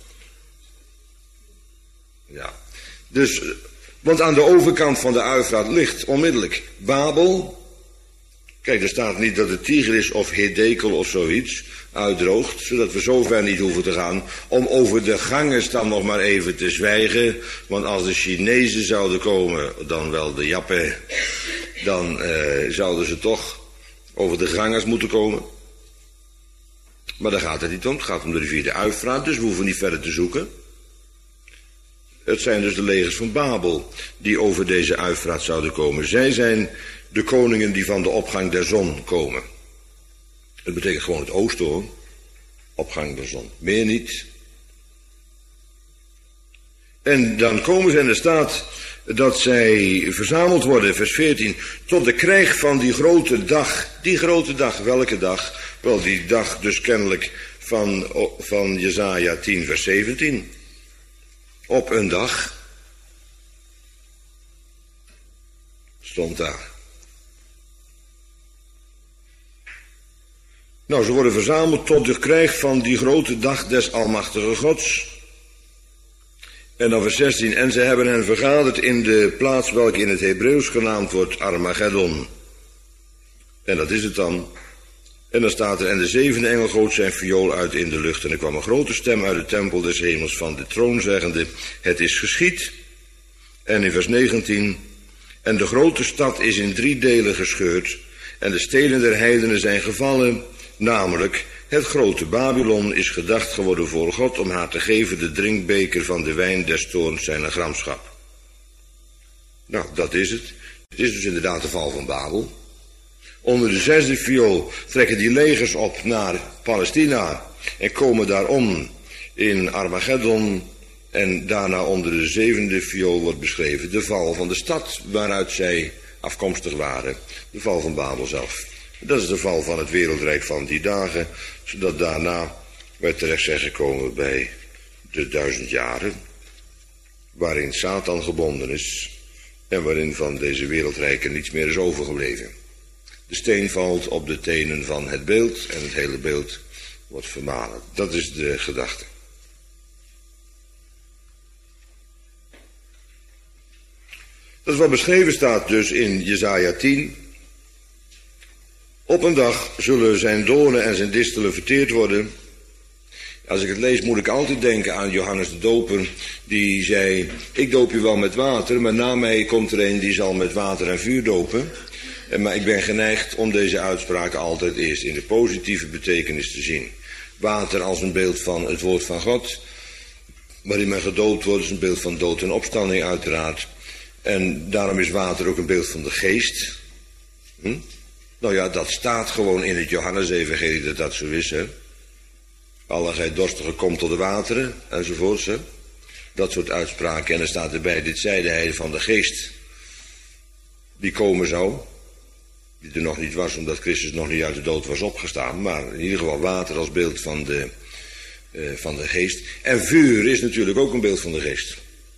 Ja. Dus, want aan de overkant van de Uifraat ligt onmiddellijk Babel. Kijk, er staat niet dat het Tigris of Hiddekel of zoiets uitdroogt, zodat we zo ver niet hoeven te gaan om over de Ganges dan nog maar even te zwijgen. Want als de Chinezen zouden komen, dan wel de Jappen, dan zouden ze toch over de Ganges moeten komen. Maar daar gaat het niet om. Het gaat om de rivier de Uifraat, dus we hoeven niet verder te zoeken. Het zijn dus de legers van Babel die over deze Uifraat zouden komen. Zij zijn de koningen die van de opgang der zon komen. Het betekent gewoon het oosten, hoor. Opgang der zon. Meer niet. En dan komen ze en er staat dat zij verzameld worden, vers 14, tot de krijg van die grote dag. Die grote dag, welke dag? Wel, die dag dus kennelijk van Jesaja 10, vers 17. Op een dag stond daar. Nou, ze worden verzameld tot de krijg van die grote dag des almachtige Gods. En dan vers 16, en ze hebben hen vergaderd in de plaats welke in het Hebreeuws genaamd wordt Armageddon. En dat is het dan. En dan staat er, en de 7e engel goot zijn viool uit in de lucht. En er kwam een grote stem uit de tempel des hemels van de troon, zeggende, het is geschied. En in vers 19, en de grote stad is in 3 delen gescheurd, en de steden der heidenen zijn gevallen, namelijk, het grote Babylon is gedacht geworden voor God om haar te geven de drinkbeker van de wijn des toorns zijner gramschap. Nou, dat is het. Het is dus inderdaad de val van Babel. Onder de 6e viool trekken die legers op naar Palestina en komen daarom in Armageddon. En daarna onder de 7e viool wordt beschreven de val van de stad waaruit zij afkomstig waren. De val van Babel zelf. Dat is de val van het wereldrijk van die dagen, zodat daarna wij terecht zijn gekomen bij de 1000 jaren, waarin Satan gebonden is en waarin van deze wereldrijken niets meer is overgebleven. De steen valt op de tenen van het beeld en het hele beeld wordt vermalen. Dat is de gedachte. Dat is wat beschreven staat dus in Jesaja 10. Op een dag zullen zijn doornen en zijn distelen verteerd worden. Als ik het lees moet ik altijd denken aan Johannes de Doper. Die zei, ik doop je wel met water, maar na mij komt er een die zal met water en vuur dopen. Maar ik ben geneigd om deze uitspraken altijd eerst in de positieve betekenis te zien. Water als een beeld van het woord van God, waarin men gedoopt wordt, is een beeld van dood en opstanding uiteraard. En daarom is water ook een beeld van de geest. Nou ja, dat staat gewoon in het Johannesevangelie dat dat zo is, hè. Alle gij dorstigen, komt tot de wateren, enzovoorts, hè. Dat soort uitspraken. En er staat erbij, dit zeide hij van de geest die komen zou. Die er nog niet was, omdat Christus nog niet uit de dood was opgestaan. Maar in ieder geval water als beeld van de geest. En vuur is natuurlijk ook een beeld van de geest.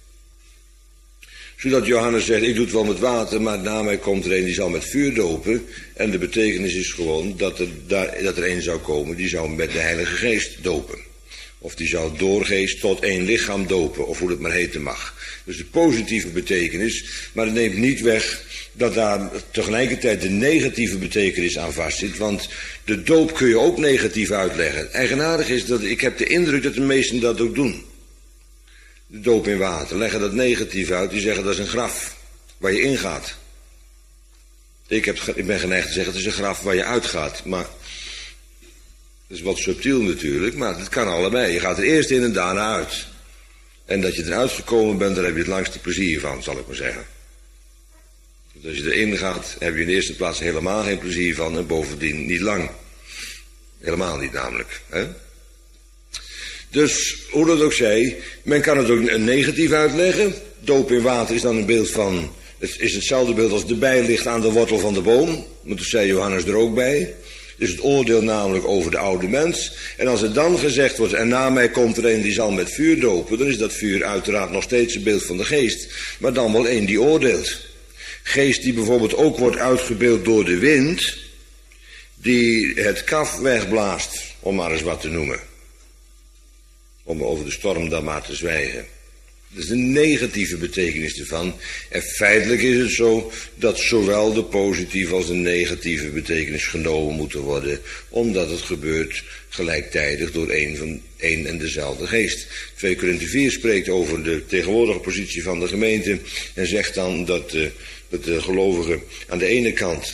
Zodat Johannes zegt, ik doe het wel met water, maar na mij komt er een die zal met vuur dopen. En de betekenis is gewoon dat er een zou komen die zou met de Heilige Geest dopen. Of die zou door geest tot één lichaam dopen, of hoe het maar heten mag. Dus de positieve betekenis, maar het neemt niet weg dat daar tegelijkertijd de negatieve betekenis aan vastzit. Want de doop kun je ook negatief uitleggen. Eigenaardig is dat ik heb de indruk dat de meesten dat ook doen. De doop in water, leggen dat negatief uit. Die zeggen dat is een graf waar je ingaat. Ik ben geneigd te zeggen het is een graf waar je uitgaat. Maar dat is wat subtiel natuurlijk, maar het kan allebei. Je gaat er eerst in en daarna uit. En dat je eruit gekomen bent, daar heb je het langste plezier van, zal ik maar zeggen. Dus als je erin gaat, heb je in de eerste plaats helemaal geen plezier van en bovendien niet lang. Helemaal niet namelijk. Hè? Dus, hoe dat ook zij, men kan het ook een negatief uitleggen. Doop in water is dan een beeld van, het is hetzelfde beeld als de bij ligt aan de wortel van de boom. Maar dat zei Johannes er ook bij. Dus het oordeel namelijk over de oude mens. En als er dan gezegd wordt, en na mij komt er een die zal met vuur dopen, dan is dat vuur uiteraard nog steeds een beeld van de geest. Maar dan wel een die oordeelt. Geest die bijvoorbeeld ook wordt uitgebeeld door de wind, die het kaf wegblaast, om maar eens wat te noemen. Om over de storm dan maar te zwijgen. Dat is de negatieve betekenis ervan. En feitelijk is het zo dat zowel de positieve als de negatieve betekenis genomen moeten worden, omdat het gebeurt gelijktijdig door één en dezelfde geest. 2 Korinthe 4 spreekt over de tegenwoordige positie van de gemeente en zegt dan dat de gelovige aan de ene kant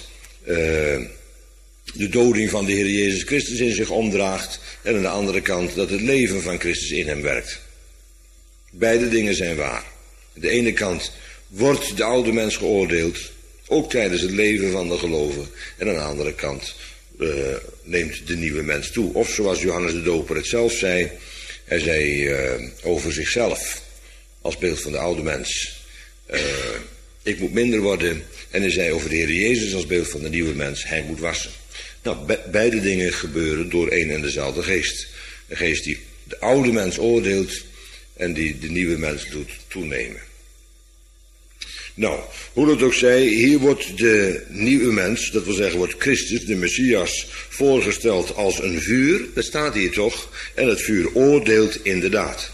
de doding van de Heer Jezus Christus in zich omdraagt en aan de andere kant dat het leven van Christus in hem werkt. Beide dingen zijn waar. Aan de ene kant wordt de oude mens geoordeeld, ook tijdens het leven van de gelovigen. En aan de andere kant neemt de nieuwe mens toe. Of zoals Johannes de Doper het zelf zei, hij zei over zichzelf, als beeld van de oude mens, ik moet minder worden. En hij zei over de Heer Jezus als beeld van de nieuwe mens, hij moet wassen. Nou, beide dingen gebeuren door één en dezelfde geest. Een geest die de oude mens oordeelt en die de nieuwe mens doet toenemen. Nou, hoe dat ook zij, hier wordt de nieuwe mens, dat wil zeggen wordt Christus, de Messias, voorgesteld als een vuur. Dat staat hier toch? En het vuur oordeelt inderdaad.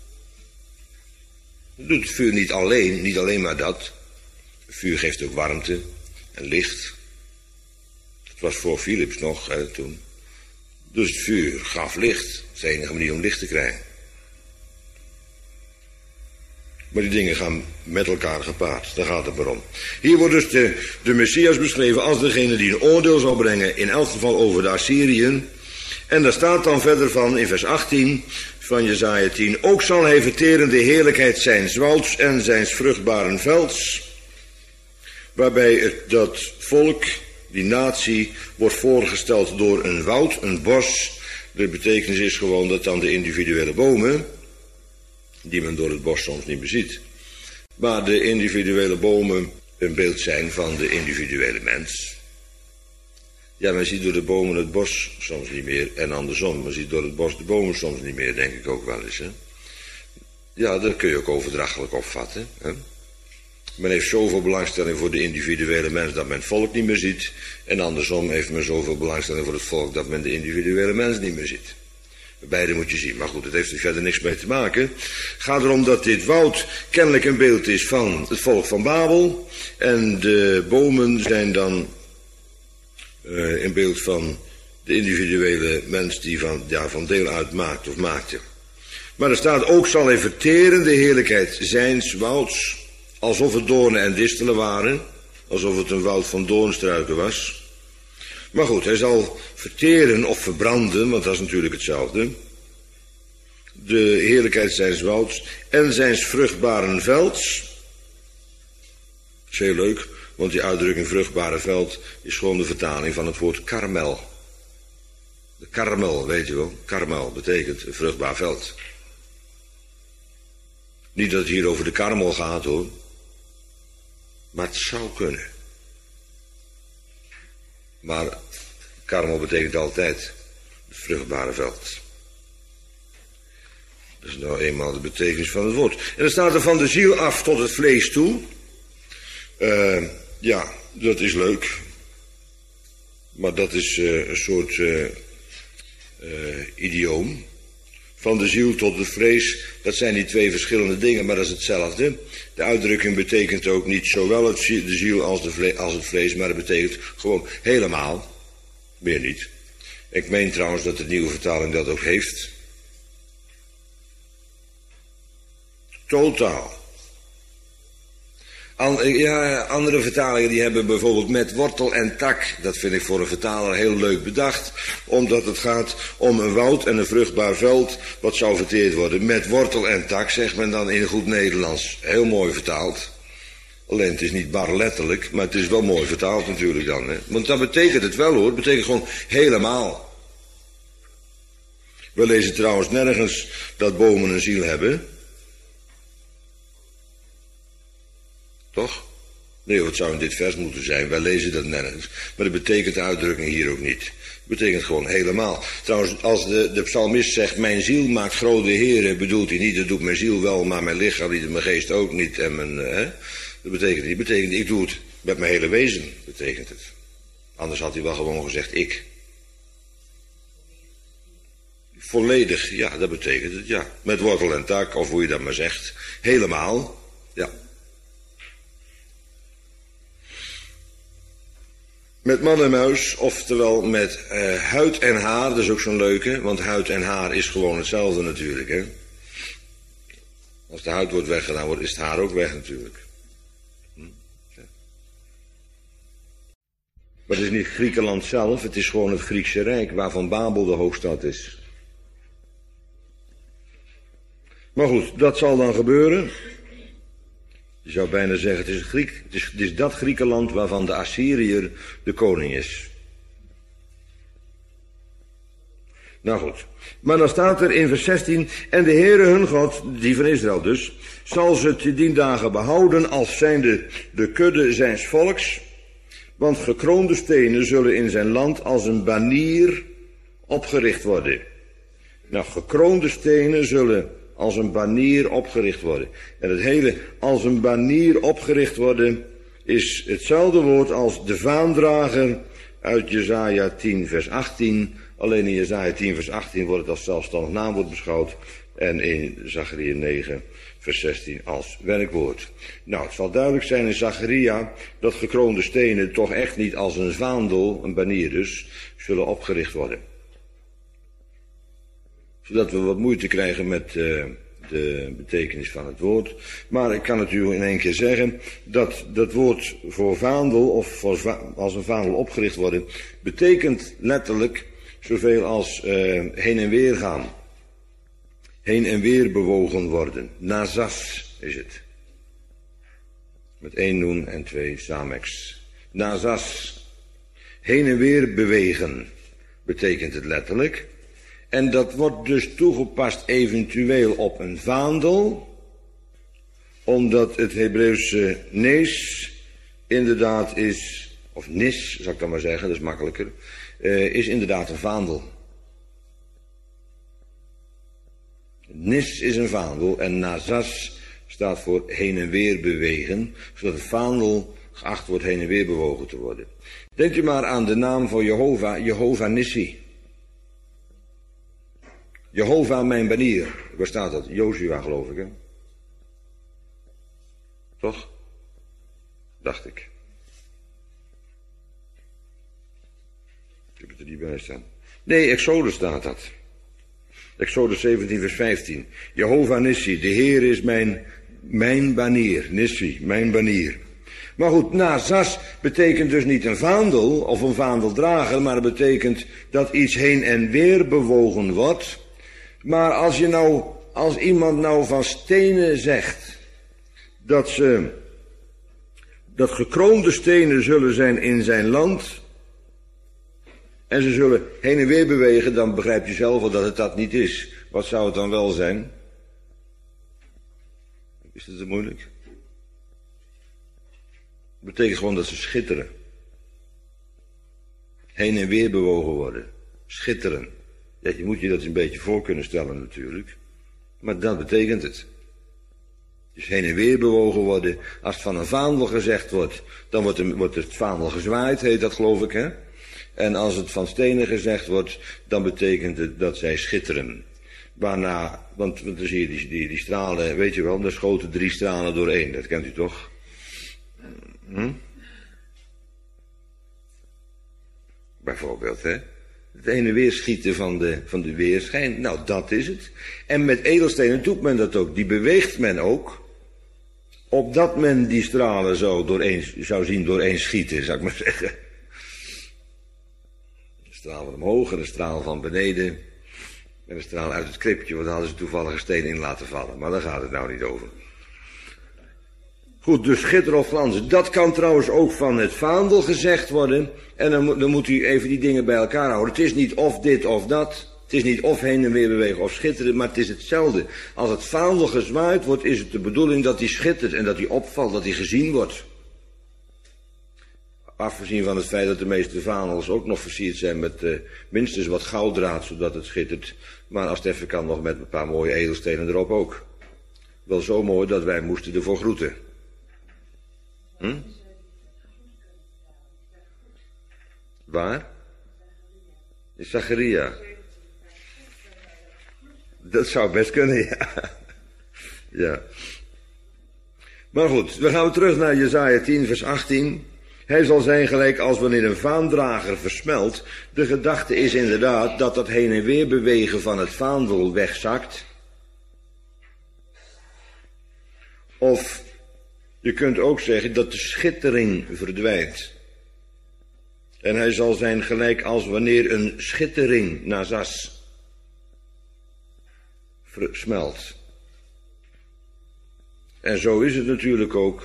Dat doet het vuur niet alleen maar dat. Het vuur geeft ook warmte en licht. Het was voor Philips nog toen. Dus het vuur gaf licht. Dat is de enige manier om licht te krijgen. Maar die dingen gaan met elkaar gepaard. Daar gaat het maar om. Hier wordt dus de Messias beschreven als degene die een oordeel zal brengen. In elk geval over de Assyriën. En daar staat dan verder van in vers 18 van Jesaja 10. Ook zal hij verteren de heerlijkheid zijns wouds en zijns vruchtbaren velds. Waarbij dat volk, die natie, wordt voorgesteld door een woud, een bos. De betekenis is gewoon dat dan de individuele bomen, die men door het bos soms niet meer ziet, maar de individuele bomen een beeld zijn van de individuele mens. Ja, men ziet door de bomen het bos soms niet meer en andersom. Men ziet door het bos de bomen soms niet meer, denk ik ook wel eens. Hè? Ja, dat kun je ook overdrachtelijk opvatten. Hè? Men heeft zoveel belangstelling voor de individuele mens dat men het volk niet meer ziet. En andersom heeft men zoveel belangstelling voor het volk dat men de individuele mens niet meer ziet. Beide moet je zien, maar goed, het heeft er verder niks mee te maken. Het gaat erom dat dit woud kennelijk een beeld is van het volk van Babel. En de bomen zijn dan een beeld van de individuele mens die daarvan deel uitmaakt of maakte. Maar er staat ook zal hij verteren de heerlijkheid zijns wouds. Alsof het doornen en distelen waren. Alsof het een woud van doornstruiken was. Maar goed, hij zal verteren of verbranden, want dat is natuurlijk hetzelfde. De heerlijkheid zijns wouds en zijns vruchtbaren velds. Dat is heel leuk. Want die uitdrukking vruchtbare veld is gewoon de vertaling van het woord karmel. De karmel, weet je wel. Karmel betekent een vruchtbaar veld. Niet dat het hier over de karmel gaat hoor. Maar het zou kunnen. Maar karmel betekent altijd het vruchtbare veld. Dat is nou eenmaal de betekenis van het woord. En dan staat er van de ziel af tot het vlees toe. Ja, dat is leuk. Maar dat is een soort idioom. Van de ziel tot het vlees, dat zijn die twee verschillende dingen, maar dat is hetzelfde. De uitdrukking betekent ook niet zowel de ziel als het vlees, maar het betekent gewoon helemaal. Meer niet. Ik meen trouwens dat de nieuwe vertaling dat ook heeft. Totaal. Andere vertalingen die hebben bijvoorbeeld met wortel en tak. Dat vind ik voor een vertaler heel leuk bedacht. Omdat het gaat om een woud en een vruchtbaar veld wat zou verteerd worden. Met wortel en tak zegt men dan in goed Nederlands. Heel mooi vertaald. Alleen het is niet bar letterlijk, maar het is wel mooi vertaald natuurlijk dan. Hè? Want dat betekent het wel hoor. Het betekent gewoon helemaal. We lezen trouwens nergens dat bomen een ziel hebben. Toch? Nee, wat zou in dit vers moeten zijn? Wij lezen dat nergens. Maar dat betekent de uitdrukking hier ook niet. Het betekent gewoon helemaal. Trouwens, als de psalmist zegt, mijn ziel maakt grote heren, bedoelt hij niet, dat doet mijn ziel wel, maar mijn lichaam niet, mijn geest ook niet. En dat betekent niet. Betekent, ik doe het met mijn hele wezen, betekent het. Anders had hij wel gewoon gezegd, ik. Volledig, ja, dat betekent het, ja. Met wortel en tak, of hoe je dat maar zegt. Helemaal, ja. Met man en muis, oftewel met huid en haar, dat is ook zo'n leuke, want huid en haar is gewoon hetzelfde natuurlijk, hè. Als de huid wordt weggedaan wordt, is het haar ook weg natuurlijk. Ja. Maar het is niet Griekenland zelf, het is gewoon het Griekse Rijk, waarvan Babel de hoofdstad is. Maar goed, dat zal dan gebeuren. Je zou bijna zeggen, het is dat Griekenland waarvan de Assyriër de koning is. Nou goed, maar dan staat er in vers 16, en de Heere hun God, die van Israël dus, zal ze te dien dagen behouden als zijnde de kudde zijns volks, want gekroonde stenen zullen in zijn land als een banier opgericht worden. Nou, gekroonde stenen zullen als een banier opgericht worden. En het hele als een banier opgericht worden is hetzelfde woord als de vaandrager uit Jesaja 10 vers 18. Alleen in Jesaja 10 vers 18 wordt het als zelfstandig naamwoord beschouwd. En in Zacharia 9 vers 16 als werkwoord. Nou, het zal duidelijk zijn in Zacharia dat gekroonde stenen toch echt niet als een vaandel, een banier dus, zullen opgericht worden. Zodat we wat moeite krijgen met de betekenis van het woord. Maar ik kan het u in één keer zeggen dat dat woord voor vaandel of als een vaandel opgericht worden betekent letterlijk zoveel als heen en weer gaan. Heen en weer bewogen worden. Nazas is het. Met 1 noen en 2 samex. Nazas. Heen en weer bewegen betekent het letterlijk. En dat wordt dus toegepast eventueel op een vaandel, omdat het Hebreeuwse nes inderdaad is, of nis, zal ik dan maar zeggen, dat is makkelijker, is inderdaad een vaandel. Nis is een vaandel en nazas staat voor heen en weer bewegen, zodat het vaandel geacht wordt heen en weer bewogen te worden. Denkt u maar aan de naam van Jehovah, Jehovah Nissi. Jehovah mijn banier. Waar staat dat? Jozua geloof ik, hè? Toch? Dacht ik. Ik heb het er niet bij staan. Nee, Exodus staat dat. Exodus 17 vers 15. Jehovah Nissi, de Heer is mijn banier. Nissi, mijn banier. Maar goed, nazas betekent dus niet een vaandel of een vaandeldrager, maar het betekent dat iets heen en weer bewogen wordt. Maar als iemand nou van stenen zegt dat dat gekroonde stenen zullen zijn in zijn land. En ze zullen heen en weer bewegen, dan begrijp je zelf wel dat het dat niet is. Wat zou het dan wel zijn? Is dat te moeilijk? Dat betekent gewoon dat ze schitteren. Heen en weer bewogen worden. Schitteren. Ja, je moet je dat een beetje voor kunnen stellen natuurlijk. Maar dat betekent het. Dus heen en weer bewogen worden. Als het van een vaandel gezegd wordt, dan wordt het vaandel gezwaaid, heet dat geloof ik, hè? En als het van stenen gezegd wordt, dan betekent het dat zij schitteren. Waarna, want dan zie je die stralen, weet je wel, daar schoten 3 stralen doorheen, dat kent u toch? Bijvoorbeeld, hè? Het heen en weer schieten van de weerschijn, nou dat is het. En met edelstenen doet men dat ook, die beweegt men ook. Opdat men die stralen zou zien doorheen schieten, zou ik maar zeggen. Een straal van omhoog en een straal van beneden. En een straal uit het kripje, want daar hadden ze toevallig een steen in laten vallen. Maar daar gaat het nou niet over. Goed, dus schitter of glanzen. Dat kan trouwens ook van het vaandel gezegd worden. En dan moet u even die dingen bij elkaar houden. Het is niet of dit of dat. Het is niet of heen en weer bewegen of schitteren, maar het is hetzelfde. Als het vaandel gezwaaid wordt, is het de bedoeling dat hij schittert en dat hij opvalt, dat hij gezien wordt. Afgezien van het feit dat de meeste vaandels ook nog versierd zijn met minstens wat gouddraad, zodat het schittert. Maar als het even kan, nog met een paar mooie edelstenen erop ook. Wel zo mooi dat wij moesten ervoor groeten. Waar? In Zacharia. Dat zou best kunnen, ja. Ja. Maar goed, we gaan terug naar Jesaja 10, vers 18. Hij zal zijn gelijk als wanneer een vaandrager versmelt. De gedachte is inderdaad dat dat heen en weer bewegen van het vaandel wegzakt. Of je kunt ook zeggen dat de schittering verdwijnt. En hij zal zijn gelijk als wanneer een schittering nazas versmelt. En zo is het natuurlijk ook.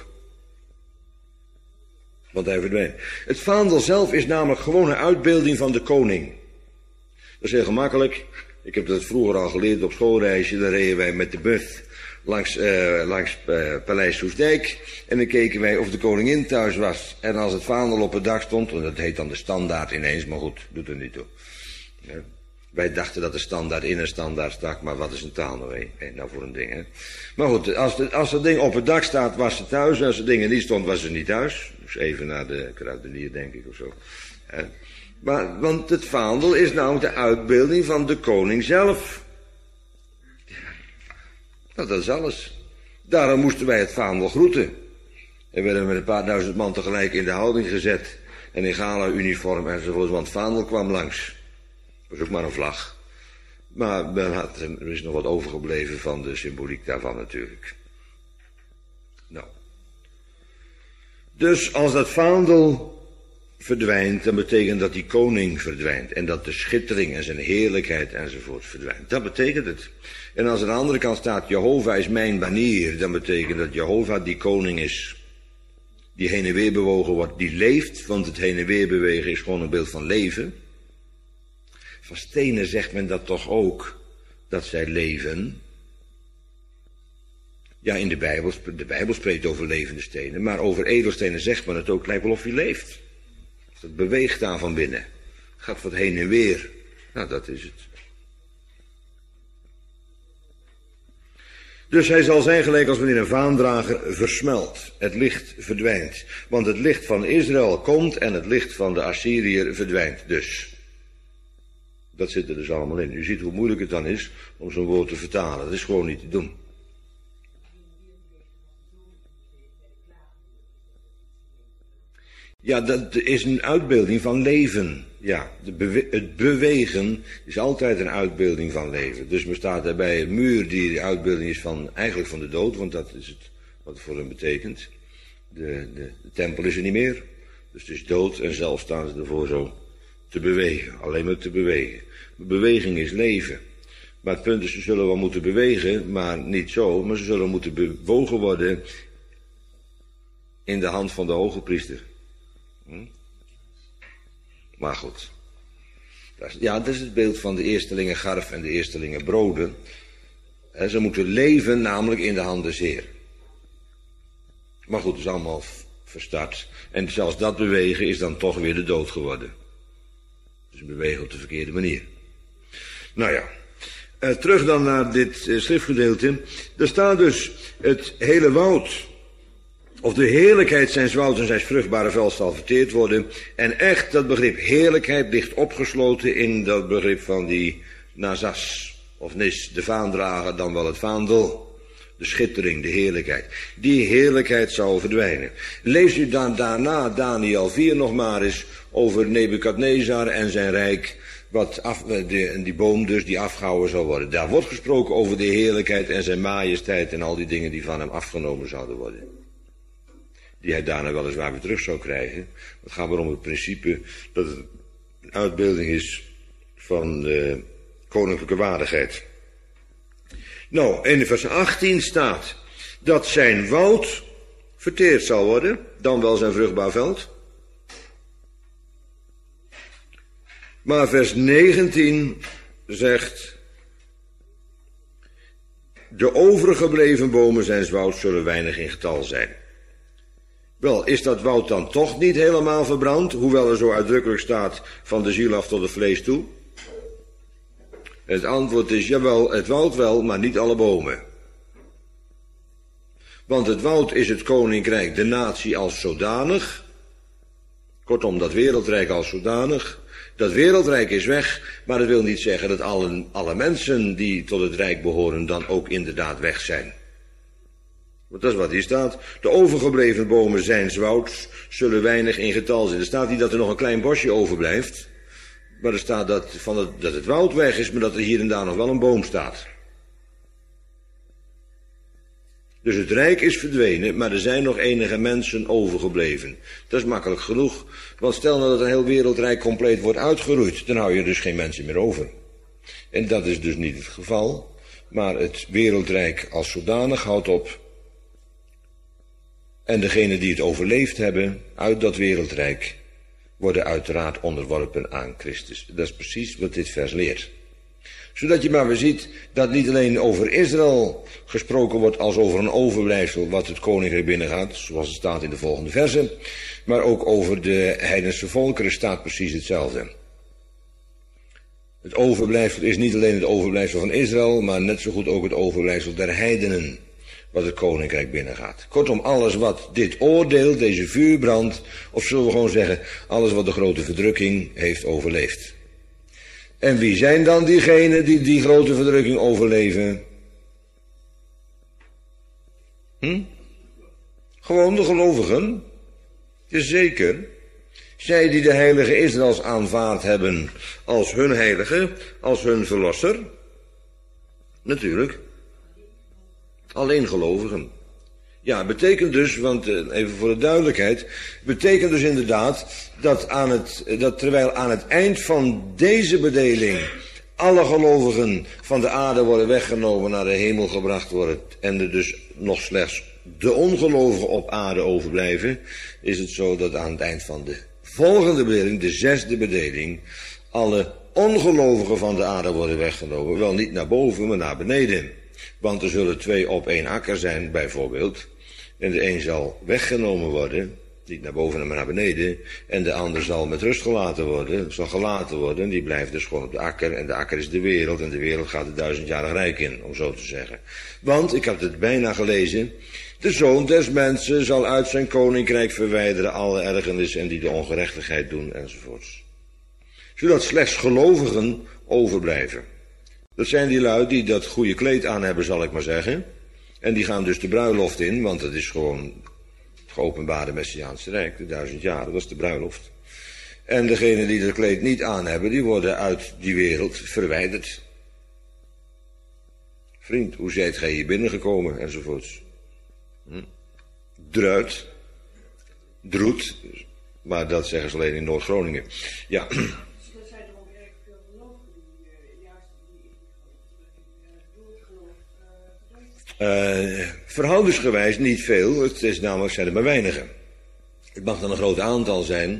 Want hij verdwijnt. Het vaandel zelf is namelijk gewoon een uitbeelding van de koning. Dat is heel gemakkelijk. Ik heb dat vroeger al geleerd op schoolreisje. Dan reden wij met de bus langs Paleis Soestdijk. En dan keken wij of de koningin thuis was. En als het vaandel op het dak stond, en dat heet dan de standaard ineens, maar goed, doet er niet toe. Ja. Wij dachten dat de standaard in een standaard stak, maar wat is een taal nou? Nou voor een ding, hè? Maar goed, als dat ding op het dak staat, was ze thuis. En als het ding er niet stond, was ze niet thuis. Dus even naar de kruidenier, denk ik, of zo. Maar, want het vaandel is namelijk de uitbeelding van de koning zelf. Nou, dat is alles. Daarom moesten wij het vaandel groeten. En werden met een paar duizend man tegelijk in de houding gezet. En in gala-uniform enzovoort, want het vaandel kwam langs. Dat was ook maar een vlag. Maar er is nog wat overgebleven van de symboliek daarvan natuurlijk. Nou. Dus als dat vaandel verdwijnt, dan betekent dat die koning verdwijnt. En dat de schittering en zijn heerlijkheid enzovoort verdwijnt. Dat betekent het. En als aan de andere kant staat, Jehovah is mijn banier, dan betekent dat Jehovah die koning is. Die heen en weer bewogen wordt, die leeft, want het heen en weer bewegen is gewoon een beeld van leven. Van stenen zegt men dat toch ook, dat zij leven. Ja, in de Bijbel spreekt over levende stenen, maar over edelstenen zegt men het ook, het lijkt wel of hij leeft. Dat beweegt daar van binnen. Gaat wat heen en weer. Nou, dat is het. Dus hij zal zijn gelijk als wanneer een vaandrager versmelt. Het licht verdwijnt. Want het licht van Israël komt en het licht van de Assyriër verdwijnt dus. Dat zit er dus allemaal in. U ziet hoe moeilijk het dan is om zo'n woord te vertalen. Dat is gewoon niet te doen. Ja, dat is een uitbeelding van leven. Ja, het bewegen is altijd een uitbeelding van leven. Dus bestaat daarbij een muur die de uitbeelding is van, eigenlijk van de dood, want dat is het wat het voor hem betekent. De tempel is er niet meer, dus het is dood en zelf staan ze ervoor zo te bewegen, alleen maar te bewegen. Beweging is leven. Maar het punt is, ze zullen wel moeten bewegen, maar niet zo, maar ze zullen moeten bewogen worden in de hand van de hoge priester. Maar goed. Ja, dat is het beeld van de eerstelingen garf en de eerstelingen broden. Ze moeten leven namelijk in de hand des Heer. Maar goed, het is allemaal verstart. En zelfs dat bewegen is dan toch weer de dood geworden. Dus bewegen op de verkeerde manier. Nou ja, terug dan naar dit schriftgedeelte. Er staat dus het hele woud, of de heerlijkheid zijns wouds en zijns vruchtbare veld zal verteerd worden. En echt, dat begrip heerlijkheid ligt opgesloten in dat begrip van die nazas, of nis, de vaandrager, dan wel het vaandel. De schittering, de heerlijkheid. Die heerlijkheid zal verdwijnen. Lees u dan daarna Daniel 4 nog maar eens over Nebukadnezar en zijn rijk, die boom dus die afgehouden zal worden. Daar wordt gesproken over de heerlijkheid en zijn majesteit en al die dingen die van hem afgenomen zouden worden. Die hij daarna weliswaar weer terug zou krijgen. Het gaat maar om het principe dat het een uitbeelding is van de koninklijke waardigheid. Nou, in vers 18 staat dat zijn woud verteerd zal worden, dan wel zijn vruchtbaar veld. Maar vers 19 zegt, de overgebleven bomen zijns wouds zullen weinig in getal zijn. Wel, is dat woud dan toch niet helemaal verbrand, hoewel er zo uitdrukkelijk staat van de ziel af tot het vlees toe? Het antwoord is, jawel, het woud wel, maar niet alle bomen. Want het woud is het koninkrijk, de natie als zodanig. Kortom, dat wereldrijk als zodanig. Dat wereldrijk is weg, maar dat wil niet zeggen dat alle mensen die tot het rijk behoren dan ook inderdaad weg zijn. Want dat is wat hier staat. De overgebleven bomen zijns wouds zullen weinig in getal zijn. Er staat niet dat er nog een klein bosje overblijft. Maar er staat dat het woud weg is, maar dat er hier en daar nog wel een boom staat. Dus het rijk is verdwenen, maar er zijn nog enige mensen overgebleven. Dat is makkelijk genoeg, want stel nou dat een heel wereldrijk compleet wordt uitgeroeid, dan hou je dus geen mensen meer over. En dat is dus niet het geval, maar het wereldrijk als zodanig houdt op. En degenen die het overleefd hebben uit dat wereldrijk worden uiteraard onderworpen aan Christus. Dat is precies wat dit vers leert. Zodat je maar weer ziet dat niet alleen over Israël gesproken wordt als over een overblijfsel wat het koninkrijk binnengaat, zoals het staat in de volgende versen, maar ook over de heidense volkeren staat precies hetzelfde. Het overblijfsel is niet alleen het overblijfsel van Israël, maar net zo goed ook het overblijfsel der heidenen, wat het koninkrijk binnengaat. Kortom, alles wat dit oordeel, deze vuurbrand, of zullen we gewoon zeggen, alles wat de grote verdrukking heeft overleefd. En wie zijn dan diegenen die die grote verdrukking overleven? Gewoon de gelovigen. Jazeker. Zij die de heilige Israëls aanvaard hebben als hun heilige, als hun verlosser. Natuurlijk. Alleen gelovigen. Ja, betekent dus, want even voor de duidelijkheid, betekent dus inderdaad dat terwijl aan het eind van deze bedeling alle gelovigen van de aarde worden weggenomen, naar de hemel gebracht worden en er dus nog slechts de ongelovigen op aarde overblijven, is het zo dat aan het eind van de volgende bedeling, de 6e bedeling, alle ongelovigen van de aarde worden weggenomen. Wel niet naar boven, maar naar beneden. Want er zullen 2 op 1 akker zijn, bijvoorbeeld. En de een zal weggenomen worden, niet naar boven, maar naar beneden. En de ander zal met rust gelaten worden. En die blijft dus gewoon op de akker. En de akker is de wereld. En de wereld gaat het 1000-jarig rijk in, om zo te zeggen. Want, ik heb het bijna gelezen, de zoon des mensen zal uit zijn koninkrijk verwijderen alle ergernissen en die de ongerechtigheid doen, enzovoorts. Zodat slechts gelovigen overblijven. Dat zijn die lui die dat goede kleed aan hebben, zal ik maar zeggen. En die gaan dus de bruiloft in, want het is gewoon het geopenbaarde Messiaanse Rijk, de 1000 jaar, dat is de bruiloft. En degenen die dat kleed niet aan hebben, die worden uit die wereld verwijderd. Vriend, hoe zijt gij hier binnengekomen, enzovoorts. Druit, droet, maar dat zeggen ze alleen in Noord-Groningen. Ja. Verhoudingsgewijs niet veel, het is namelijk zijn er maar weinigen. Het mag dan een groot aantal zijn.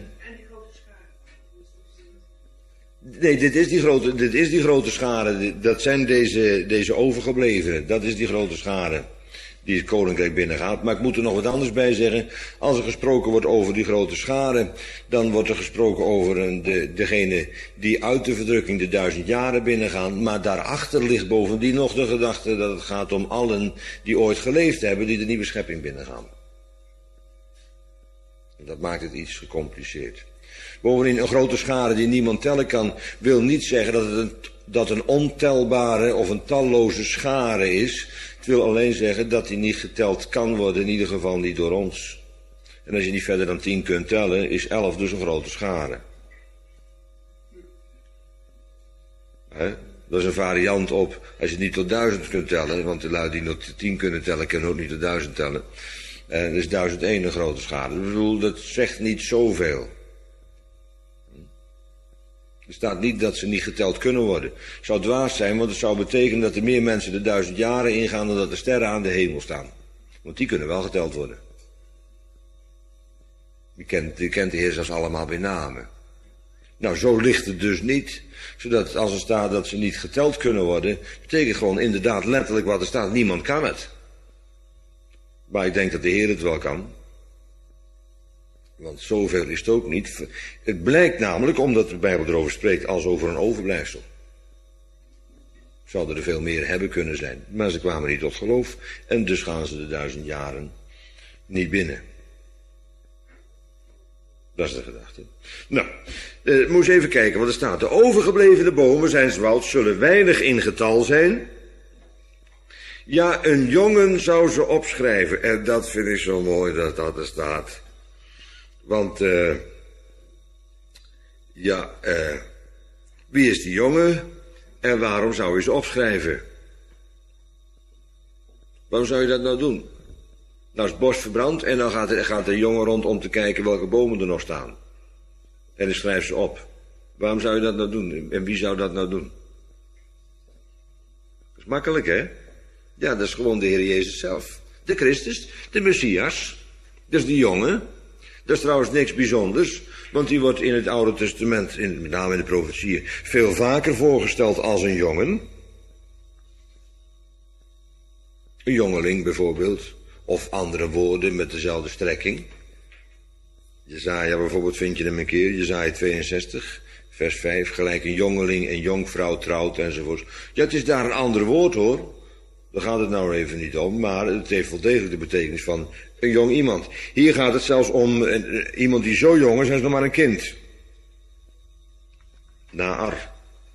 Nee, dit is die grote schare. Dat zijn deze overgeblevenen. Dat is die grote schare die het koninkrijk binnengaat. Maar ik moet er nog wat anders bij zeggen. Als er gesproken wordt over die grote schare, dan wordt er gesproken over degene die uit de verdrukking de 1000 jaren binnengaan. Maar daarachter ligt bovendien nog de gedachte dat het gaat om allen die ooit geleefd hebben, die de nieuwe schepping binnengaan. Dat maakt het iets gecompliceerd. Bovendien, een grote schare die niemand tellen kan, wil niet zeggen dat een ontelbare of een talloze schare is. Het wil alleen zeggen dat die niet geteld kan worden, in ieder geval niet door ons. En als je niet verder dan 10 kunt tellen, is 11 dus een grote schare. Dat is een variant op, als je niet tot 1000 kunt tellen, want de lui die nog tot 10 kunnen tellen, kunnen ook niet tot 1000 tellen. Dan is 1001 een grote schade. Ik bedoel, dat zegt niet zoveel. Er staat niet dat ze niet geteld kunnen worden. Het zou dwaas zijn, want het zou betekenen dat er meer mensen de 1000 jaren ingaan dan dat er sterren aan de hemel staan. Want die kunnen wel geteld worden. Die kent de Heer zelfs allemaal bij namen. Nou, zo ligt het dus niet. Zodat als er staat dat ze niet geteld kunnen worden, betekent gewoon inderdaad letterlijk wat er staat. Niemand kan het. Maar ik denk dat de Heer het wel kan. Want zoveel is het ook niet. Het blijkt namelijk, omdat de Bijbel erover spreekt, als over een overblijfsel. Zouden er veel meer hebben kunnen zijn. Maar ze kwamen niet tot geloof. En dus gaan ze de 1000 jaren niet binnen. Dat is de gedachte. Nou, moet eens even kijken wat er staat. De overgeblevene bomen zijn woud zullen weinig in getal zijn. Ja, een jongen zou ze opschrijven. En dat vind ik zo mooi dat dat er staat. Want, wie is die jongen en waarom zou je ze opschrijven? Waarom zou je dat nou doen? Nou is het bos verbrand en dan gaat de jongen rond om te kijken welke bomen er nog staan. En dan schrijft ze op. Waarom zou je dat nou doen? En wie zou dat nou doen? Dat is makkelijk, hè? Ja, dat is gewoon de Heer Jezus zelf. De Christus, de Messias. Dat is die jongen. Dat is trouwens niks bijzonders, want die wordt in het Oude Testament, met name in de profetieën, veel vaker voorgesteld als een jongen. Een jongeling bijvoorbeeld, of andere woorden met dezelfde strekking. Jesaja bijvoorbeeld vind je hem een keer, Jesaja 62, vers 5, gelijk een jongeling en jonkvrouw trouwt enzovoort. Ja, het is daar een ander woord hoor. Daar gaat het nou even niet om, maar het heeft wel degelijk de betekenis van een jong iemand. Hier gaat het zelfs om iemand die zo jong is, hij is nog maar een kind. Naar.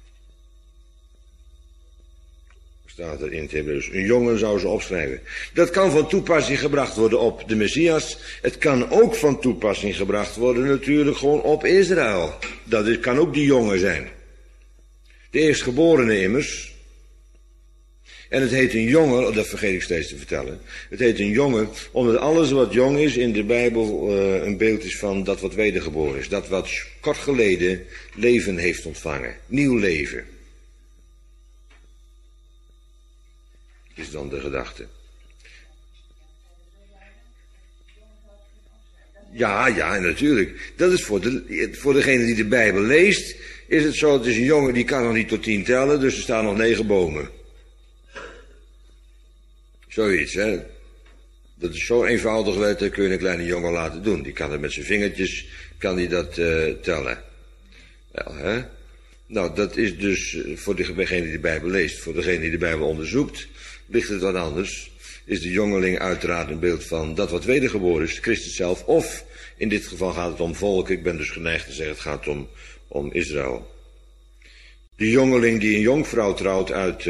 Staat er in het Hebreeuws. Een jongen zou ze opschrijven. Dat kan van toepassing gebracht worden op de Messias. Het kan ook van toepassing gebracht worden natuurlijk gewoon op Israël. Dat kan ook die jongen zijn. De eerstgeborene immers. En het heet een jongen, dat vergeet ik steeds te vertellen. Het heet een jongen, omdat alles wat jong is in de Bijbel een beeld is van dat wat wedergeboren is. Dat wat kort geleden leven heeft ontvangen. Nieuw leven. Is dan de gedachte. Ja, natuurlijk. Dat is voor degene die de Bijbel leest, is het zo, het is een jongen die kan nog niet tot 10 tellen, dus er staan nog 9 bomen. Zoiets, hè. Dat is zo eenvoudig, dat kun je een kleine jongen laten doen. Die kan het met zijn vingertjes, kan die dat tellen. Wel, hè. Nou, dat is dus voor degene die de Bijbel leest. Voor degene die de Bijbel onderzoekt, ligt het wat anders. Is de jongeling uiteraard een beeld van dat wat wedergeboren is, Christus zelf. Of, in dit geval gaat het om volk. Ik ben dus geneigd te zeggen, het gaat om Israël. De jongeling die een jonkvrouw trouwt uit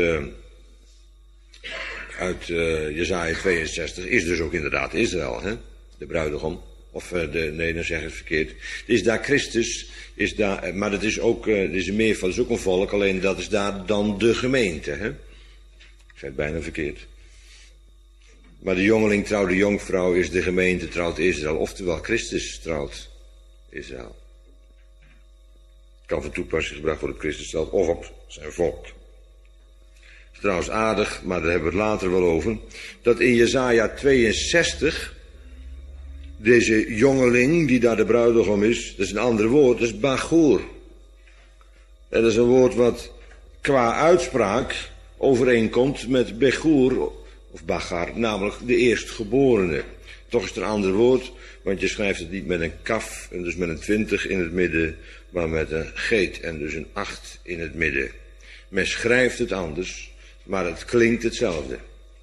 Jesaja 62 is dus ook inderdaad Israël, hè? De bruidegom. Of nee, dan zeg ik het verkeerd. Is daar Christus, is daar, maar dat is ook, is een meervoud, dat is ook een volk, alleen dat is daar dan de gemeente, hè? Ik zei het bijna verkeerd. Maar de jongeling trouwt de jonkvrouw, is de gemeente, trouwt Israël. Oftewel, Christus trouwt Israël. Kan van toepassing gebracht worden op Christus zelf of op zijn volk. Het is trouwens aardig, maar daar hebben we het later wel over, dat in Jesaja 62 Deze jongeling die daar de bruidegom is, dat is een ander woord, dat is Bachur. En dat is een woord wat qua uitspraak overeenkomt met Bechur, of Bachar, namelijk de eerstgeborene. Toch is het een ander woord, want je schrijft het niet met een kaf, en dus met een 20 in het midden, maar met een geet en dus een 8 in het midden. Men schrijft het anders, maar het klinkt hetzelfde.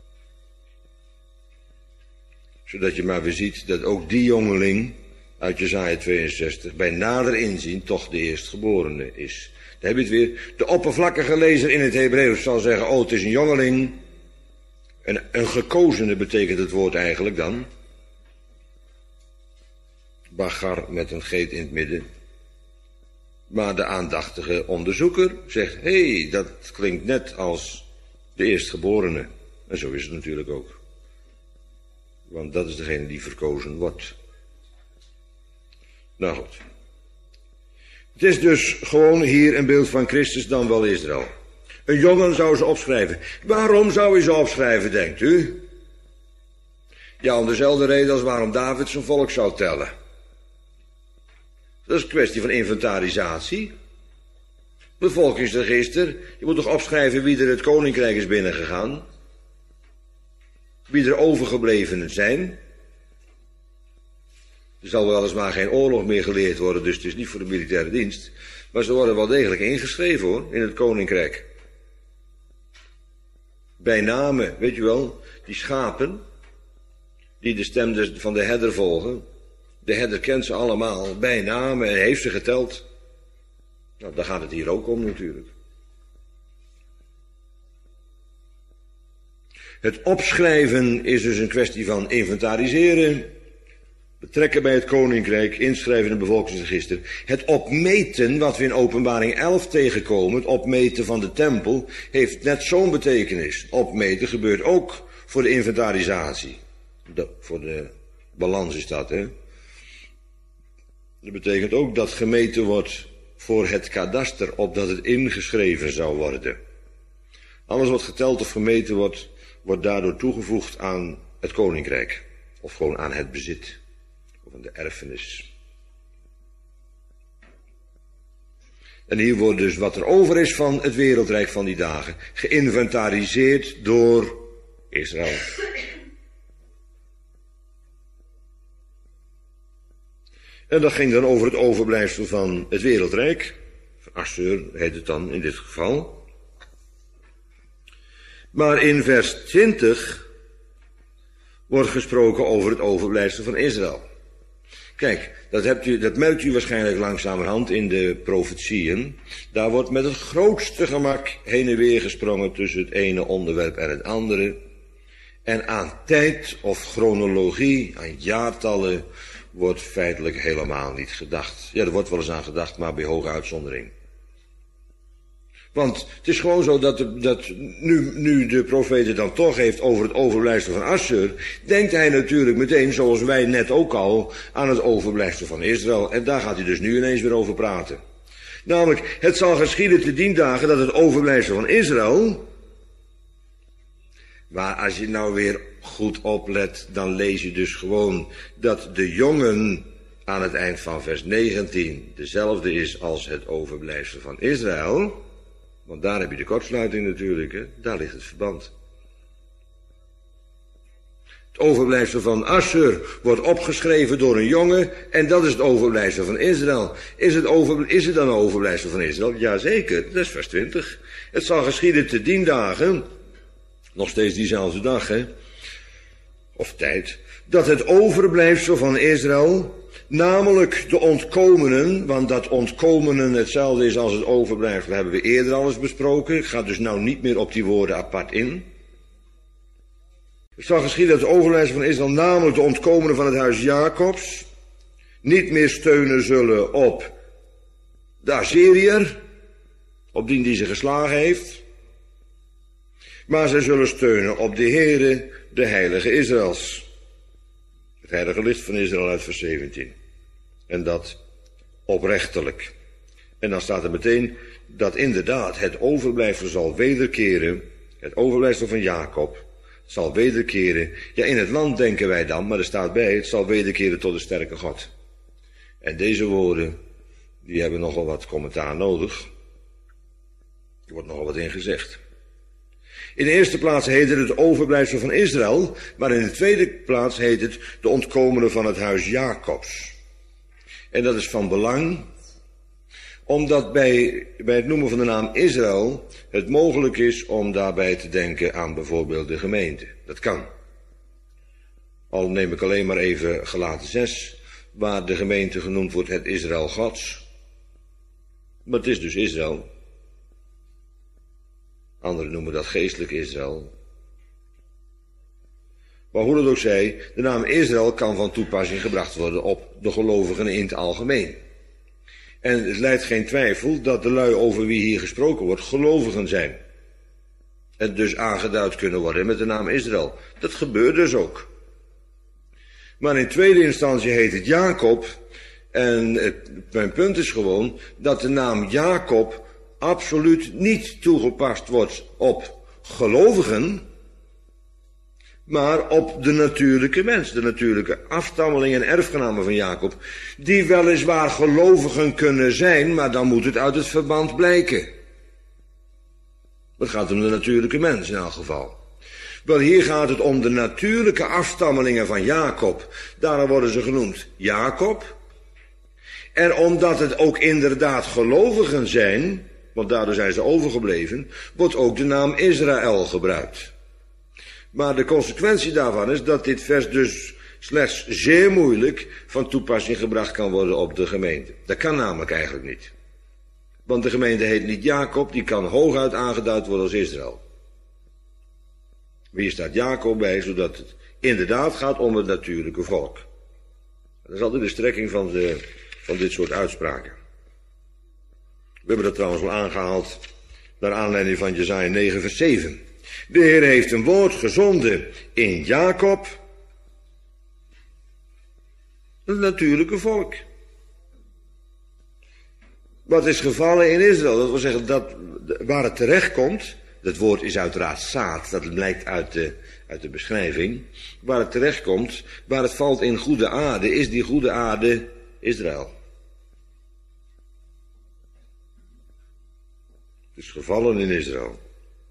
Zodat je maar weer ziet dat ook die jongeling uit Jesaja 62 bij nader inzien toch de eerstgeborene is. Dan heb je het weer. De oppervlakkige lezer in het Hebreeuws zal zeggen, oh, het is een jongeling. Een gekozene betekent het woord eigenlijk dan. Bachar met een geet in het midden. Maar de aandachtige onderzoeker zegt, hé, dat klinkt net als de eerstgeborene. En zo is het natuurlijk ook. Want dat is degene die verkozen wordt. Nou goed. Het is dus gewoon hier een beeld van Christus dan wel Israël. Een jongen zou ze opschrijven. Waarom zou hij ze opschrijven, denkt u? Ja, om dezelfde reden als waarom David zijn volk zou tellen. Dat is een kwestie van inventarisatie. Bevolkingsregister. Je moet toch opschrijven wie er het koninkrijk is binnengegaan. Wie er overgeblevenen zijn. Er zal weliswaar geen oorlog meer geleerd worden, dus het is niet voor de militaire dienst. Maar ze worden wel degelijk ingeschreven hoor, in het koninkrijk. Bij name, weet je wel, die schapen, die de stem van de herder volgen. De herder kent ze allemaal, bij name, en heeft ze geteld. Nou, daar gaat het hier ook om natuurlijk. Het opschrijven is dus een kwestie van inventariseren, betrekken bij het koninkrijk, inschrijven in het bevolkingsregister. Het opmeten, wat we in Openbaring 11 tegenkomen, het opmeten van de tempel, heeft net zo'n betekenis. Opmeten gebeurt ook voor de inventarisatie. Voor de balans is dat, hè. Dat betekent ook dat gemeten wordt voor het kadaster, opdat het ingeschreven zou worden. Alles wat geteld of gemeten wordt, wordt daardoor toegevoegd aan het koninkrijk. Of gewoon aan het bezit. Of aan de erfenis. En hier wordt dus wat er over is van het wereldrijk van die dagen geïnventariseerd door Israël. En dat ging dan over het overblijfsel van het wereldrijk. Van Assur heet het dan in dit geval. Maar in vers 20 wordt gesproken over het overblijfsel van Israël. Kijk, dat merkt u waarschijnlijk langzamerhand in de profetieën. Daar wordt met het grootste gemak heen en weer gesprongen tussen het ene onderwerp en het andere. En aan tijd of chronologie, aan jaartallen, wordt feitelijk helemaal niet gedacht. Ja, er wordt wel eens aan gedacht, maar bij hoge uitzondering. Want het is gewoon zo dat nu de profeet het dan toch heeft over het overblijfsel van Assur, denkt hij natuurlijk meteen, zoals wij net ook al, aan het overblijfsel van Israël. En daar gaat hij dus nu ineens weer over praten. Namelijk, het zal geschieden te dien dagen dat het overblijfsel van Israël, maar als je nou weer goed oplet, dan lees je dus gewoon dat de jongen aan het eind van vers 19 dezelfde is als het overblijfsel van Israël. Want daar heb je de kortsluiting natuurlijk, hè? Daar ligt het verband. Het overblijfsel van Assur wordt opgeschreven door een jongen en dat is het overblijfsel van Israël. Is het dan een overblijfsel van Israël? Jazeker, dat is vers 20. Het zal geschieden te dien dagen, nog steeds diezelfde dag, hè? Of tijd, dat het overblijfsel van Israël, namelijk de ontkomenen, want dat ontkomenen hetzelfde is als het overblijfsel, hebben we eerder al eens besproken. Ik ga dus nou niet meer op die woorden apart in. Het zal geschieden dat het overblijfsel van Israël, namelijk de ontkomenen van het huis Jacobs, niet meer steunen zullen op de Assyriër, op die ze geslagen heeft, maar zij zullen steunen op de Heere, de heilige Israëls. Het heilige licht van Israël uit vers 17. En dat oprechtelijk. En dan staat er meteen dat inderdaad het overblijfsel zal wederkeren. Het overblijfsel van Jacob zal wederkeren. Ja, in het land denken wij dan, maar er staat bij, het zal wederkeren tot de sterke God. En deze woorden, die hebben nogal wat commentaar nodig. Er wordt nogal wat in gezegd. In de eerste plaats heet het overblijfsel van Israël, maar in de tweede plaats heet het de ontkomenen van het huis Jacobs. En dat is van belang, omdat bij het noemen van de naam Israël het mogelijk is om daarbij te denken aan bijvoorbeeld de gemeente. Dat kan. Al neem ik alleen maar even Galaten 6, waar de gemeente genoemd wordt het Israël Gods. Maar het is dus Israël. Anderen noemen dat geestelijk Israël. Maar hoe dat ook zij, de naam Israël kan van toepassing gebracht worden op de gelovigen in het algemeen. En het lijdt geen twijfel dat de lui over wie hier gesproken wordt gelovigen zijn. En dus aangeduid kunnen worden met de naam Israël. Dat gebeurt dus ook. Maar in tweede instantie heet het Jacob. En mijn punt is gewoon dat de naam Jacob absoluut niet toegepast wordt op gelovigen, maar op de natuurlijke mens, de natuurlijke afstammeling en erfgenamen van Jacob, die weliswaar gelovigen kunnen zijn, maar dan moet het uit het verband blijken. Het gaat om de natuurlijke mens in elk geval. Wel, hier gaat het om de natuurlijke afstammelingen van Jacob. Daarom worden ze genoemd Jacob. En omdat het ook inderdaad gelovigen zijn, want daardoor zijn ze overgebleven, wordt ook de naam Israël gebruikt. Maar de consequentie daarvan is dat dit vers dus slechts zeer moeilijk van toepassing gebracht kan worden op de gemeente. Dat kan namelijk eigenlijk niet. Want de gemeente heet niet Jacob, die kan hooguit aangeduid worden als Israël. Maar hier staat Jacob bij, zodat het inderdaad gaat om het natuurlijke volk. Dat is altijd de strekking van dit soort uitspraken. We hebben dat trouwens al aangehaald naar aanleiding van Jesaja 9 vers 7. De Heer heeft een woord gezonden in Jacob, het natuurlijke volk. Wat is gevallen in Israël? Dat wil zeggen dat waar het terecht komt, dat woord is uiteraard zaad, dat blijkt uit de beschrijving. Waar het terecht komt, waar het valt in goede aarde, is die goede aarde Israël. Het is gevallen in Israël.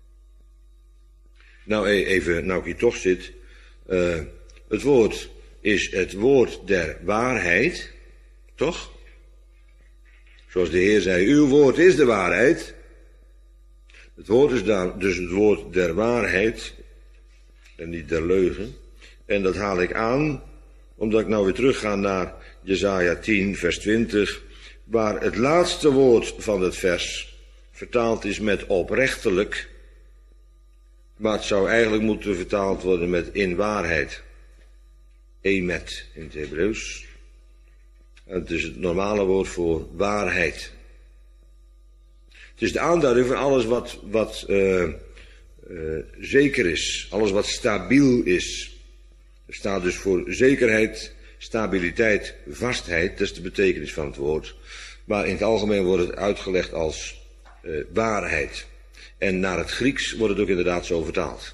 Nou even, nou ik hier toch zit, het woord is het woord der waarheid, toch? Zoals de Heer zei, uw woord is de waarheid. Het woord is daar dus het woord der waarheid en niet der leugen. En dat haal ik aan, omdat ik nou weer terugga naar Jesaja 10 vers 20, waar het laatste woord van het vers vertaald is met oprechtelijk, maar het zou eigenlijk moeten vertaald worden met in waarheid. Emet in het Hebreeuws. En het is het normale woord voor waarheid. Het is de aanduiding van alles wat zeker is, alles wat stabiel is. Er staat dus voor zekerheid, stabiliteit, vastheid, dat is de betekenis van het woord. Maar in het algemeen wordt het uitgelegd als waarheid. En naar het Grieks wordt het ook inderdaad zo vertaald.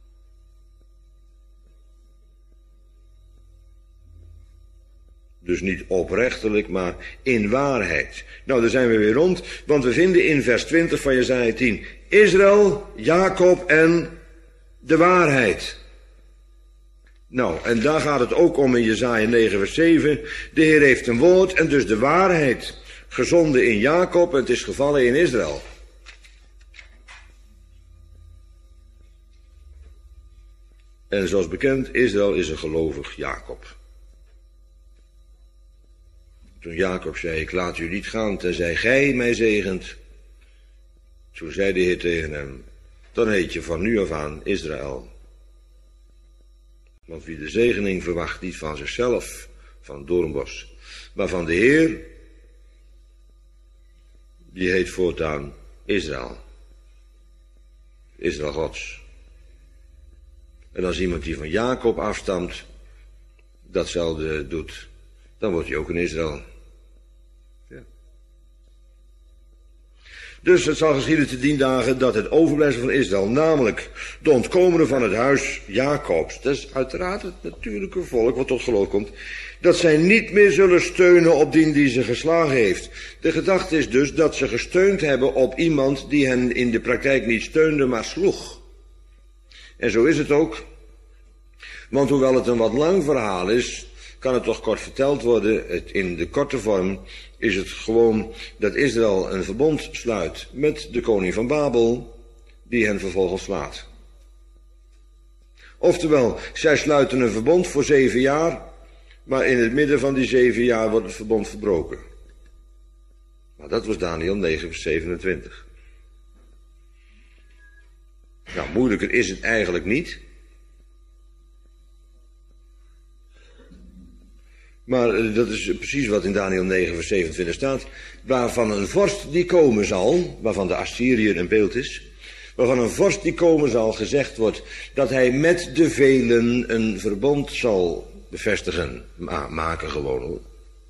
Dus niet oprechtelijk, maar in waarheid. Nou, daar zijn we weer rond, want we vinden in vers 20 van Jesaja 10... Israël, Jacob en de waarheid. Nou, en daar gaat het ook om in Jesaja 9 vers 7. De Heer heeft een woord en dus de waarheid gezonden in Jacob en het is gevallen in Israël. En zoals bekend, Israël is een gelovig Jacob. Toen Jacob zei, ik laat u niet gaan, tenzij gij mij zegent. Toen zei de Heer tegen hem, dan heet je van nu af aan Israël. Want wie de zegening verwacht niet van zichzelf, van het doornbos, maar van de Heer, die heet voortaan Israël. Israël Gods. En als iemand die van Jacob afstamt, datzelfde doet, dan wordt hij ook een Israël. Ja. Dus het zal geschieden te dien dagen dat het overblijfsel van Israël, namelijk de ontkomenen van het huis Jacobs, dat is uiteraard het natuurlijke volk wat tot geloof komt, dat zij niet meer zullen steunen op die ze geslagen heeft. De gedachte is dus dat ze gesteund hebben op iemand die hen in de praktijk niet steunde, maar sloeg. En zo is het ook. Want hoewel het een wat lang verhaal is, kan het toch kort verteld worden. In de korte vorm is het gewoon dat Israël een verbond sluit met de koning van Babel, die hen vervolgens slaat. Oftewel, zij sluiten een verbond voor 7 jaar, maar in het midden van die 7 jaar wordt het verbond verbroken. Nou, dat was Daniël 9 vers 27. Nou, moeilijker is het eigenlijk niet. Maar dat is precies wat in Daniël 9 vers 27 staat. Waarvan een vorst die komen zal, waarvan de Assyriër een beeld is, waarvan een vorst die komen zal gezegd wordt dat hij met de velen een verbond zal bevestigen, maken gewoon hoor.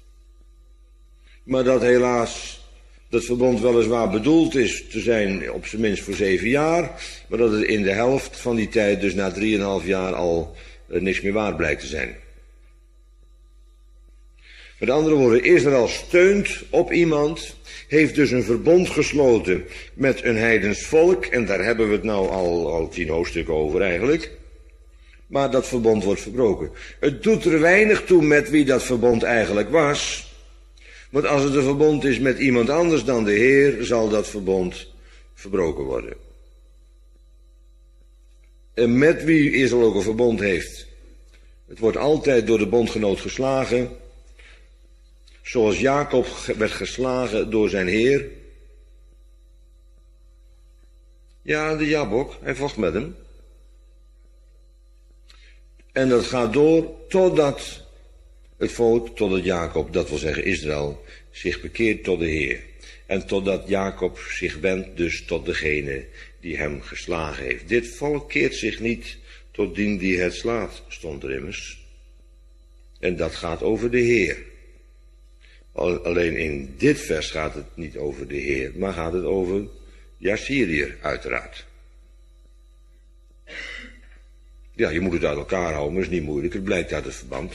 Maar dat helaas dat verbond weliswaar bedoeld is te zijn op zijn minst voor 7 jaar, maar dat het in de helft van die tijd, dus na 3,5 jaar al niks meer waard blijkt te zijn. Met andere woorden, Israël steunt op iemand, heeft dus een verbond gesloten met een heidens volk, en daar hebben we het nou al 10 hoofdstukken over eigenlijk. Maar dat verbond wordt verbroken. Het doet er weinig toe met wie dat verbond eigenlijk was. Want als het een verbond is met iemand anders dan de Heer, zal dat verbond verbroken worden. En met wie Israël ook een verbond heeft. Het wordt altijd door de bondgenoot geslagen. Zoals Jacob werd geslagen door zijn Heer. Ja, de Jabok, hij vocht met hem. En dat gaat door totdat het volk, totdat Jacob, dat wil zeggen Israël, zich bekeert tot de Heer. En totdat Jacob zich wendt dus tot degene die hem geslagen heeft. Dit volk keert zich niet tot die het slaat, stond er immers. En dat gaat over de Heer. Alleen in dit vers gaat het niet over de Heer, maar gaat het over de Assyriër uiteraard. Ja, je moet het uit elkaar houden, maar is niet moeilijk, het blijkt uit het verband.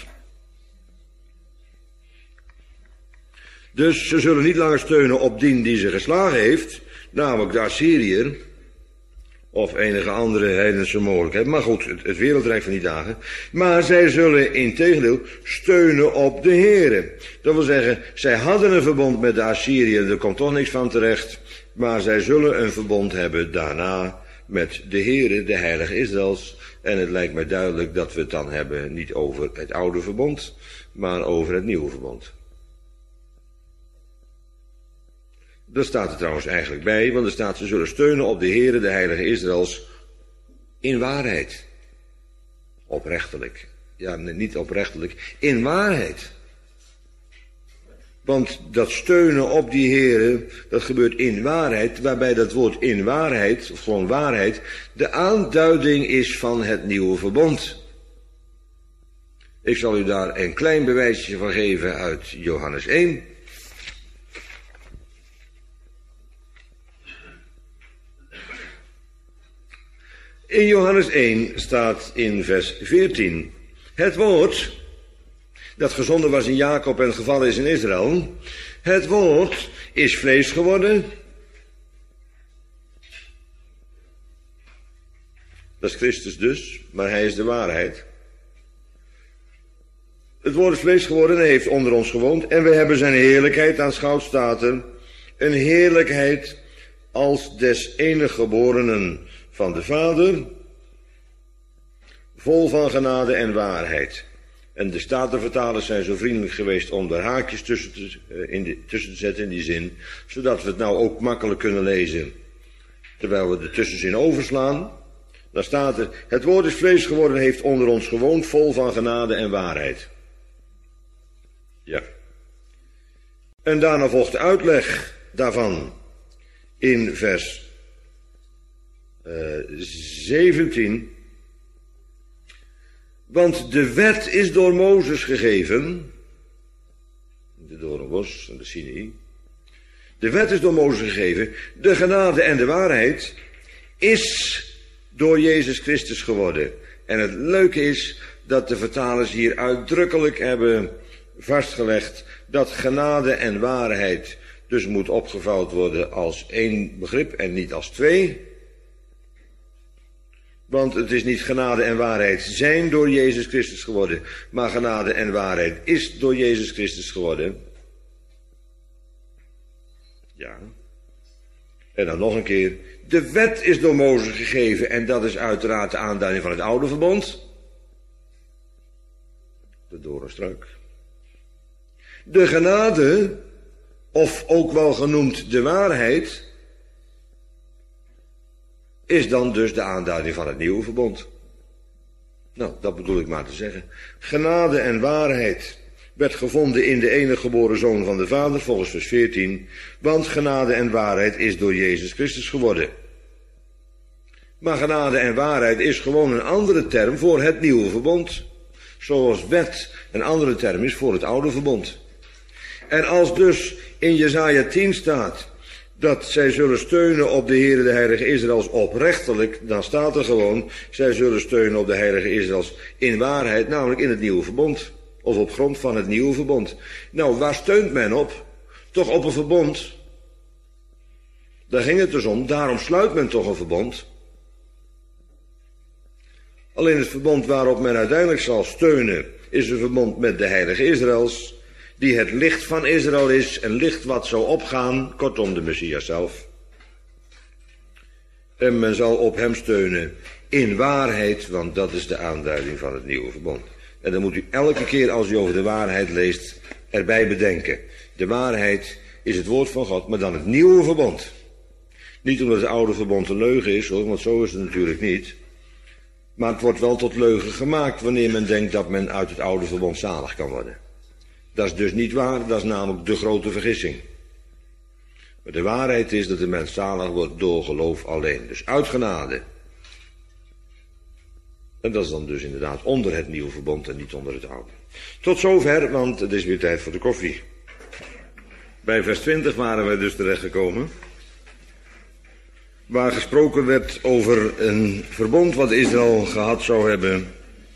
Dus ze zullen niet langer steunen op die ze geslagen heeft, namelijk de Assyriër, of enige andere heidense mogelijkheid. Maar goed, het wereldrijk van die dagen. Maar zij zullen integendeel steunen op de Heere. Dat wil zeggen, zij hadden een verbond met de Assyriër, er komt toch niks van terecht. Maar zij zullen een verbond hebben daarna met de Heere, de Heilige Israëls. En het lijkt mij duidelijk dat we het dan hebben niet over het oude verbond, maar over het nieuwe verbond. Dat staat er trouwens eigenlijk bij, want er staat ze zullen steunen op de Heere, de Heilige Israëls, in waarheid. Oprechtelijk. Ja, niet oprechtelijk, in waarheid. Want dat steunen op die Heere, dat gebeurt in waarheid, waarbij dat woord in waarheid, of gewoon waarheid, de aanduiding is van het nieuwe verbond. Ik zal u daar een klein bewijsje van geven uit Johannes 1. In Johannes 1 staat in vers 14, het woord dat gezonden was in Jacob en gevallen is in Israël, het woord is vlees geworden. Dat is Christus dus, maar hij is de waarheid. Het woord is vlees geworden en hij heeft onder ons gewoond en we hebben zijn heerlijkheid aanschouwd, staat er, een heerlijkheid als des enige geborenen van de Vader, vol van genade en waarheid. En de Statenvertalers zijn zo vriendelijk geweest om daar haakjes tussen te zetten in die zin, zodat we het nou ook makkelijk kunnen lezen, terwijl we de tussenzin overslaan. Dan staat er, het woord is vlees geworden, heeft onder ons gewoond, vol van genade en waarheid. Ja. En daarna volgt de uitleg daarvan in vers 17. Want de wet is door Mozes gegeven, de doornbos en de Sinai. De wet is door Mozes gegeven. De genade en de waarheid is door Jezus Christus geworden. En het leuke is dat de vertalers hier uitdrukkelijk hebben vastgelegd dat genade en waarheid dus moet opgevouwd worden als één begrip en niet als twee. Want het is niet genade en waarheid zijn door Jezus Christus geworden, maar genade en waarheid is door Jezus Christus geworden. Ja. En dan nog een keer. De wet is door Mozes gegeven en dat is uiteraard de aanduiding van het oude verbond. De doornstruik. De genade, of ook wel genoemd de waarheid, is dan dus de aanduiding van het nieuwe verbond. Nou, dat bedoel ik maar te zeggen. Genade en waarheid werd gevonden in de enige geboren Zoon van de Vader, volgens vers 14. Want genade en waarheid is door Jezus Christus geworden. Maar genade en waarheid is gewoon een andere term voor het nieuwe verbond. Zoals wet een andere term is voor het oude verbond. En als dus in Jesaja 10 staat dat zij zullen steunen op de Heere de Heilige Israëls oprechtelijk, dan staat er gewoon, zij zullen steunen op de Heilige Israëls in waarheid, namelijk in het nieuwe verbond. Of op grond van het nieuwe verbond. Nou, waar steunt men op? Toch op een verbond. Daar ging het dus om, daarom sluit men toch een verbond. Alleen het verbond waarop men uiteindelijk zal steunen, is een verbond met de Heilige Israëls, die het licht van Israël is, een licht wat zou opgaan, kortom de Messias zelf. En men zal op hem steunen in waarheid, want dat is de aanduiding van het nieuwe verbond. En dan moet u elke keer als u over de waarheid leest, erbij bedenken. De waarheid is het woord van God, maar dan het nieuwe verbond. Niet omdat het oude verbond een leugen is, hoor, want zo is het natuurlijk niet. Maar het wordt wel tot leugen gemaakt wanneer men denkt dat men uit het oude verbond zalig kan worden. Dat is dus niet waar, dat is namelijk de grote vergissing. Maar de waarheid is dat de mens zalig wordt door geloof alleen. Dus uit genade. En dat is dan dus inderdaad onder het nieuwe verbond en niet onder het oude. Tot zover, want het is weer tijd voor de koffie. Bij vers 20 waren we dus terechtgekomen. Waar gesproken werd over een verbond wat Israël gehad zou hebben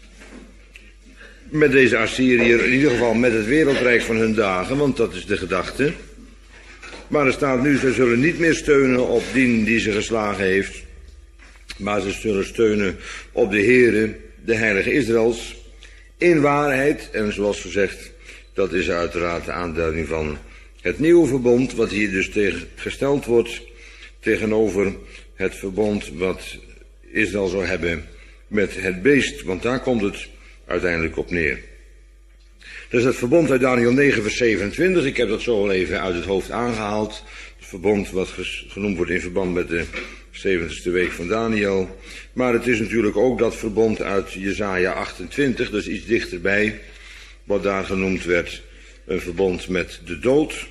met deze Assyriër, in ieder geval met het wereldrijk van hun dagen, want dat is de gedachte. Maar er staat nu, ze zullen niet meer steunen op die ze geslagen heeft, maar ze zullen steunen op de Heere, de Heilige Israëls, in waarheid. En zoals gezegd, dat is uiteraard de aanduiding van het nieuwe verbond, wat hier dus gesteld wordt tegenover het verbond wat Israël zou hebben met het beest, want daar komt het uiteindelijk op neer. Dat is het verbond uit Daniel 9 vers 27, ik heb dat zo al even uit het hoofd aangehaald. Het verbond wat genoemd wordt in verband met de 70ste week van Daniel. Maar het is natuurlijk ook dat verbond uit Jesaja 28, dus iets dichterbij, wat daar genoemd werd, een verbond met de dood.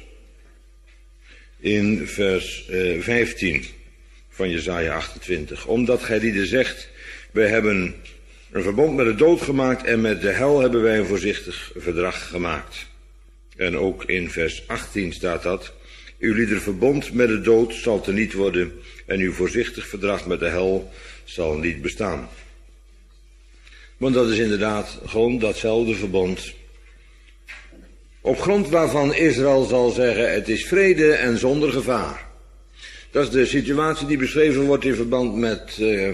In vers 15 van Jesaja 28. Omdat gij lieden zegt, wij hebben een verbond met de dood gemaakt en met de hel hebben wij een voorzichtig verdrag gemaakt. En ook in vers 18 staat dat. Uw lieder verbond met de dood zal teniet worden en uw voorzichtig verdrag met de hel zal niet bestaan. Want dat is inderdaad gewoon datzelfde verbond. Op grond waarvan Israël zal zeggen, het is vrede en zonder gevaar. Dat is de situatie die beschreven wordt in verband met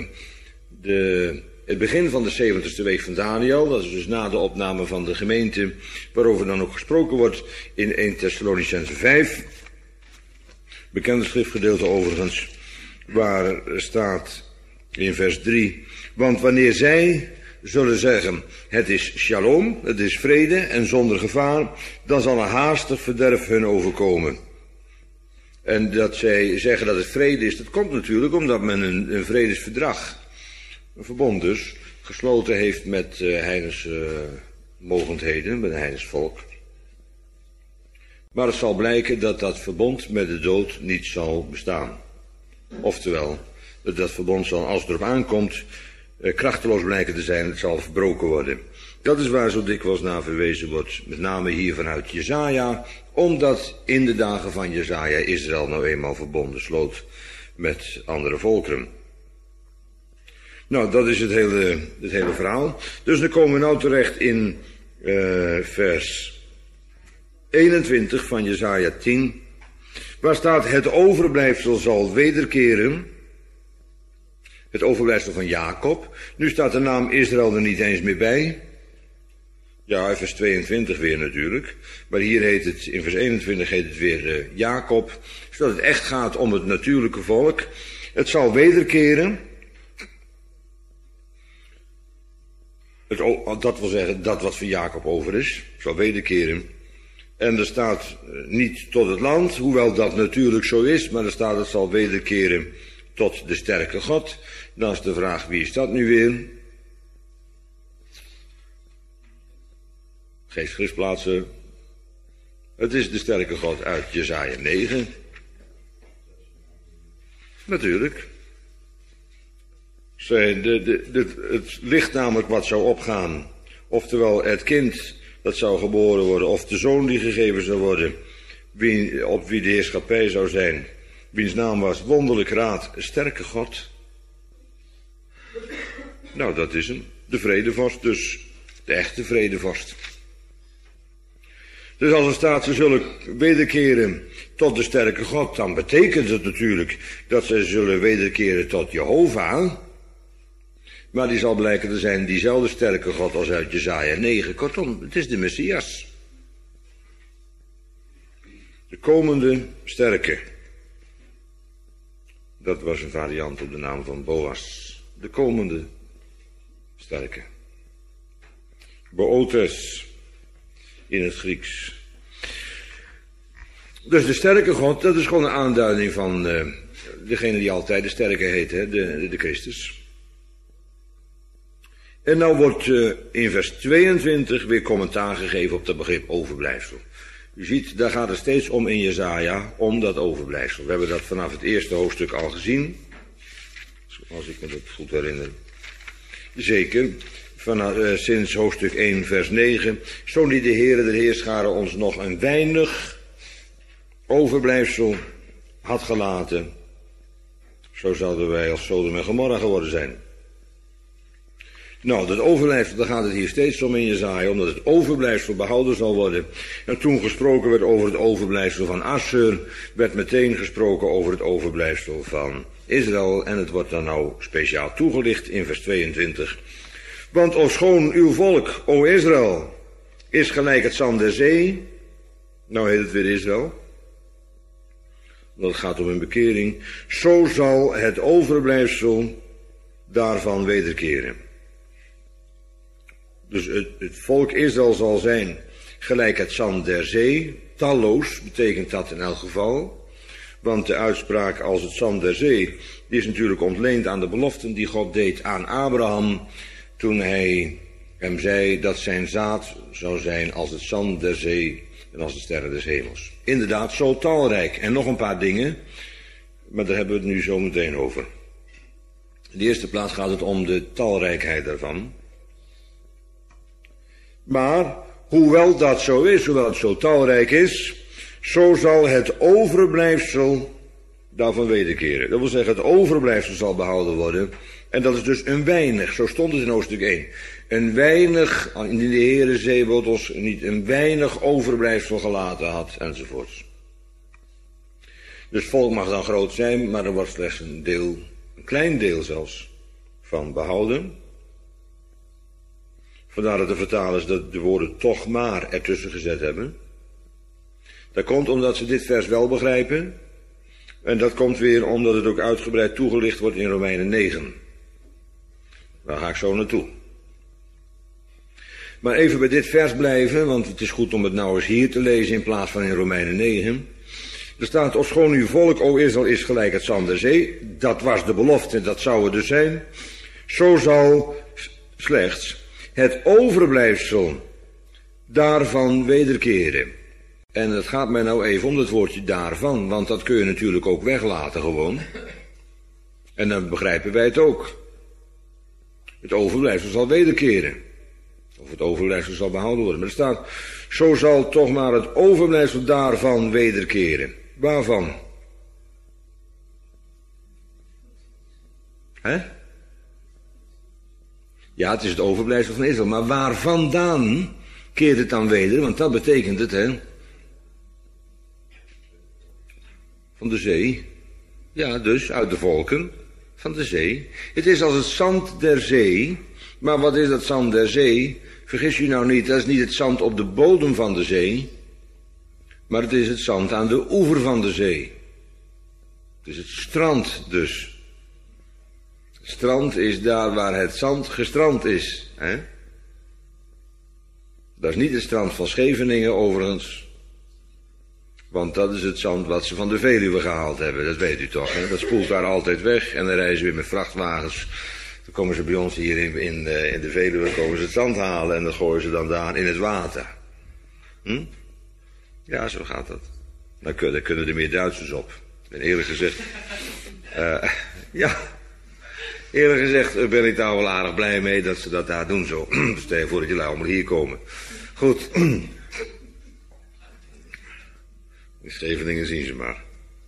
het begin van de 70ste week van Daniel. Dat is dus na de opname van de gemeente, waarover dan ook gesproken wordt in 1 Thessalonicense 5. Bekende schriftgedeelte overigens, waar staat in vers 3. Want wanneer zij zullen zeggen, het is shalom, het is vrede en zonder gevaar, dan zal een haastig verderf hun overkomen. En dat zij zeggen dat het vrede is, dat komt natuurlijk omdat men een vredesverdrag, een verbond dus, gesloten heeft met heidenmogendheden, met een heidensvolk. Maar het zal blijken dat dat verbond met de dood niet zal bestaan. Oftewel, dat verbond zal, als het erop aankomt, krachteloos blijken te zijn, het zal verbroken worden. Dat is waar zo dikwijls naar verwezen wordt, met name hier vanuit Jesaja, omdat in de dagen van Jesaja Israël nou eenmaal verbonden sloot met andere volkeren. Nou, dat is het hele verhaal. Dus dan komen we nou terecht in vers 21 van Jesaja 10, waar staat: het overblijfsel zal wederkeren. Het overblijfsel van Jacob. Nu staat de naam Israël er niet eens meer bij. Ja, vers 22 weer natuurlijk. Maar hier heet het, in vers 21 heet het weer Jacob. Zodat het echt gaat om het natuurlijke volk. Het zal wederkeren. Dat wil zeggen, dat wat van Jacob over is, zal wederkeren. En er staat niet tot het land, hoewel dat natuurlijk zo is, maar er staat het zal wederkeren tot de sterke God. Dan is de vraag, wie is dat nu weer? Geen schriftplaatsen. Het is de sterke God uit Jesaja 9. Natuurlijk. Het licht namelijk wat zou opgaan, oftewel het kind dat zou geboren worden, of de zoon die gegeven zou worden, op wie de heerschappij zou zijn, wiens naam was Wonderlijk Raad, Sterke God. Nou, dat is hem. De vredevorst dus. De echte vredevorst. Dus als er staat, ze zullen wederkeren tot de sterke God, dan betekent het natuurlijk dat ze zullen wederkeren tot Jehovah. Maar die zal blijken te zijn diezelfde sterke God als uit Jesaja 9. Kortom, het is de Messias. De komende sterke. Dat was een variant op de naam van Boas. De komende sterke. Bootes in het Grieks. Dus de sterke God, dat is gewoon een aanduiding van degene die altijd de sterke heet, hè, de Christus. En nou wordt in vers 22 weer commentaar gegeven op dat begrip overblijfsel. U ziet, daar gaat het steeds om in Jesaja, om dat overblijfsel. We hebben dat vanaf het eerste hoofdstuk al gezien, als ik me dat goed herinner. Zeker, sinds hoofdstuk 1 vers 9. Zo die de Heere der Heerscharen ons nog een weinig overblijfsel had gelaten, zo zouden wij als Sodom en Gomorra geworden zijn. Nou, dat overblijfsel, daar gaat het hier steeds om in Jesaja, omdat het overblijfsel behouden zal worden. En toen gesproken werd over het overblijfsel van Assur, werd meteen gesproken over het overblijfsel van Israël. En het wordt dan nou speciaal toegelicht in vers 22. Want ofschoon uw volk, o Israël, is gelijk het zand der zee. Nou heet het weer Israël. Want het gaat om een bekering. Zo zal het overblijfsel daarvan wederkeren. Dus het volk Israël zal zijn gelijk het zand der zee. Talloos betekent dat in elk geval. Want de uitspraak als het zand der zee, die is natuurlijk ontleend aan de beloften die God deed aan Abraham, toen hij hem zei dat zijn zaad zou zijn als het zand der zee en als de sterren des hemels. Inderdaad, zo talrijk. En nog een paar dingen, maar daar hebben we het nu zo meteen over. In de eerste plaats gaat het om de talrijkheid daarvan. Maar, hoewel dat zo is, hoewel het zo talrijk is, zo zal het overblijfsel daarvan wederkeren. Dat wil zeggen, het overblijfsel zal behouden worden. En dat is dus een weinig, zo stond het in hoofdstuk 1. Een weinig, in de Heere Zeebaoth ons niet een weinig overblijfsel gelaten had, enzovoorts. Dus het volk mag dan groot zijn, maar er wordt slechts een deel, een klein deel zelfs, van behouden. Vandaar dat de vertalers de woorden toch maar ertussen gezet hebben. Dat komt omdat ze dit vers wel begrijpen. En dat komt weer omdat het ook uitgebreid toegelicht wordt in Romeinen 9. Daar ga ik zo naartoe. Maar even bij dit vers blijven, want het is goed om het nou eens hier te lezen in plaats van in Romeinen 9. Er staat, ofschoon uw volk, o Israël, is gelijk het zand der zee. Dat was de belofte, dat zou het dus zijn. Zo zal slechts het overblijfsel daarvan wederkeren. En het gaat mij nou even om het woordje daarvan, want dat kun je natuurlijk ook weglaten gewoon. En dan begrijpen wij het ook. Het overblijfsel zal wederkeren. Of het overblijfsel zal behouden worden. Maar er staat, zo zal toch maar het overblijfsel daarvan wederkeren. Waarvan? Hè? Ja, het is het overblijfsel van Israël. Maar waar vandaan keert het dan weder? Want dat betekent het, hè? Van de zee. Ja, dus uit de volken van de zee. Het is als het zand der zee. Maar wat is dat zand der zee? Vergis je nou niet, dat is niet het zand op de bodem van de zee. Maar het is het zand aan de oever van de zee. Het is het strand dus. Het strand is daar waar het zand gestrand is. Hè? Dat is niet het strand van Scheveningen overigens. Want dat is het zand wat ze van de Veluwe gehaald hebben. Dat weet u toch, hè? Dat spoelt daar altijd weg. En dan reizen ze weer met vrachtwagens. Dan komen ze bij ons hier in de Veluwe, komen ze het zand halen. En dat gooien ze dan daar in het water. Ja, zo gaat dat. Dan kunnen er meer Duitsers op. En eerlijk gezegd... Eerlijk gezegd ben ik daar wel aardig blij mee dat ze dat daar doen zo. Stel je voor dat jullie allemaal hier komen. Goed. In Scheveningen zien ze maar.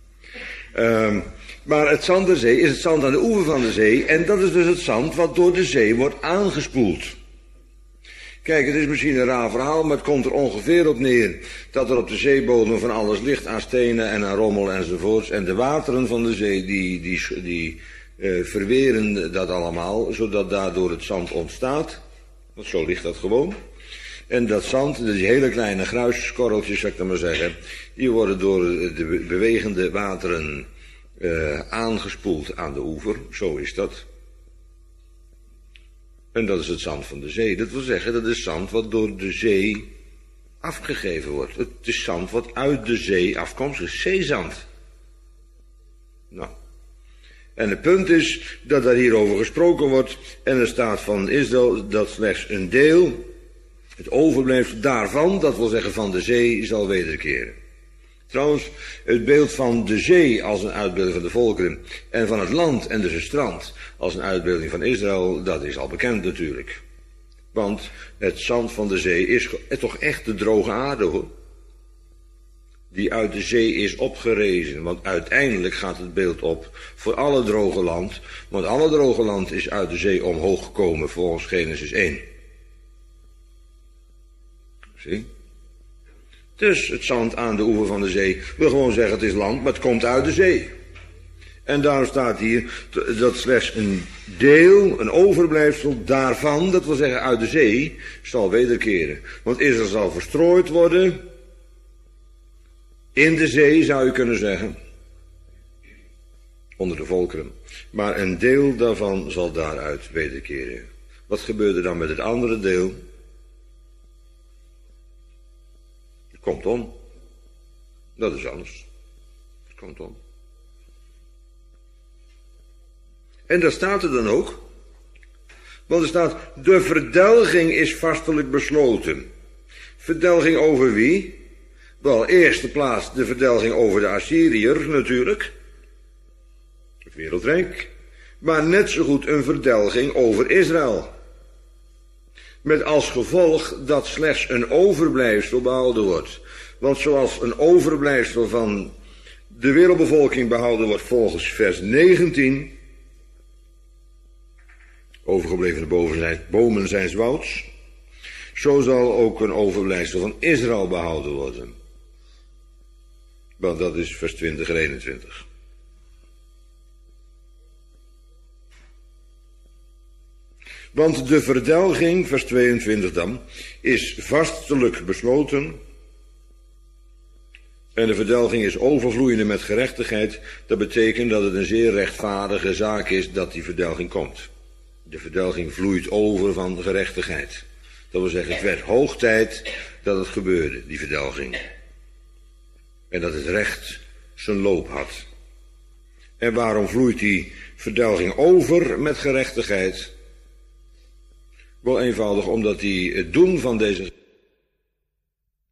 Maar het zand der zee is het zand aan de oever van de zee. En dat is dus het zand wat door de zee wordt aangespoeld. Kijk, het is misschien een raar verhaal, maar het komt er ongeveer op neer dat er op de zeebodem van alles ligt aan stenen en aan rommel enzovoorts. En de wateren van de zee die verweren dat allemaal, zodat daardoor het zand ontstaat. Want zo ligt dat gewoon. En dat zand, die hele kleine gruiskorreltjes, zou ik dan maar zeggen, die worden door de bewegende wateren aangespoeld aan de oever. Zo is dat. En dat is het zand van de zee. Dat wil zeggen, dat is zand wat door de zee afgegeven wordt. Het is zand wat uit de zee afkomst is. Zeezand. Nou. En het punt is dat daar hierover gesproken wordt. En er staat van Israël dat slechts een deel, het overblijfsel daarvan, dat wil zeggen van de zee, zal wederkeren. Trouwens, het beeld van de zee als een uitbeelding van de volkeren en van het land en dus het strand als een uitbeelding van Israël, dat is al bekend natuurlijk. Want het zand van de zee is toch echt de droge aarde, hoor. Die uit de zee is opgerezen. Want uiteindelijk gaat het beeld op voor alle droge land. Want alle droge land is uit de zee omhoog gekomen volgens Genesis 1. Zie? Dus het zand aan de oever van de zee wil gewoon zeggen het is land, maar het komt uit de zee. En daarom staat hier dat slechts een deel, een overblijfsel daarvan, dat wil zeggen uit de zee, zal wederkeren. Want Israël zal verstrooid worden in de zee, zou je kunnen zeggen, onder de volkeren. Maar een deel daarvan zal daaruit wederkeren. Wat gebeurt er dan met het andere deel? Het komt om. Dat is anders. Het komt om. En daar staat er dan ook. Want er staat, de verdelging is vastelijk besloten. Verdelging over wie? Wel, eerste plaats de verdelging over de Assyriër natuurlijk. Het wereldrijk. Maar net zo goed een verdelging over Israël. Met als gevolg dat slechts een overblijfsel behouden wordt. Want zoals een overblijfsel van de wereldbevolking behouden wordt volgens vers 19... overgebleven bomen zijn wouds. Zo zal ook een overblijfsel van Israël behouden worden. Want dat is vers 20 en 21. Want de verdelging, vers 22 dan, is vastelijk besloten. En de verdelging is overvloeiende met gerechtigheid. Dat betekent dat het een zeer rechtvaardige zaak is dat die verdelging komt. De verdelging vloeit over van gerechtigheid. Dat wil zeggen, het werd hoog tijd dat het gebeurde, die verdelging. En dat het recht zijn loop had. En waarom vloeit die verdelging over met gerechtigheid? Wel eenvoudig omdat het doen van deze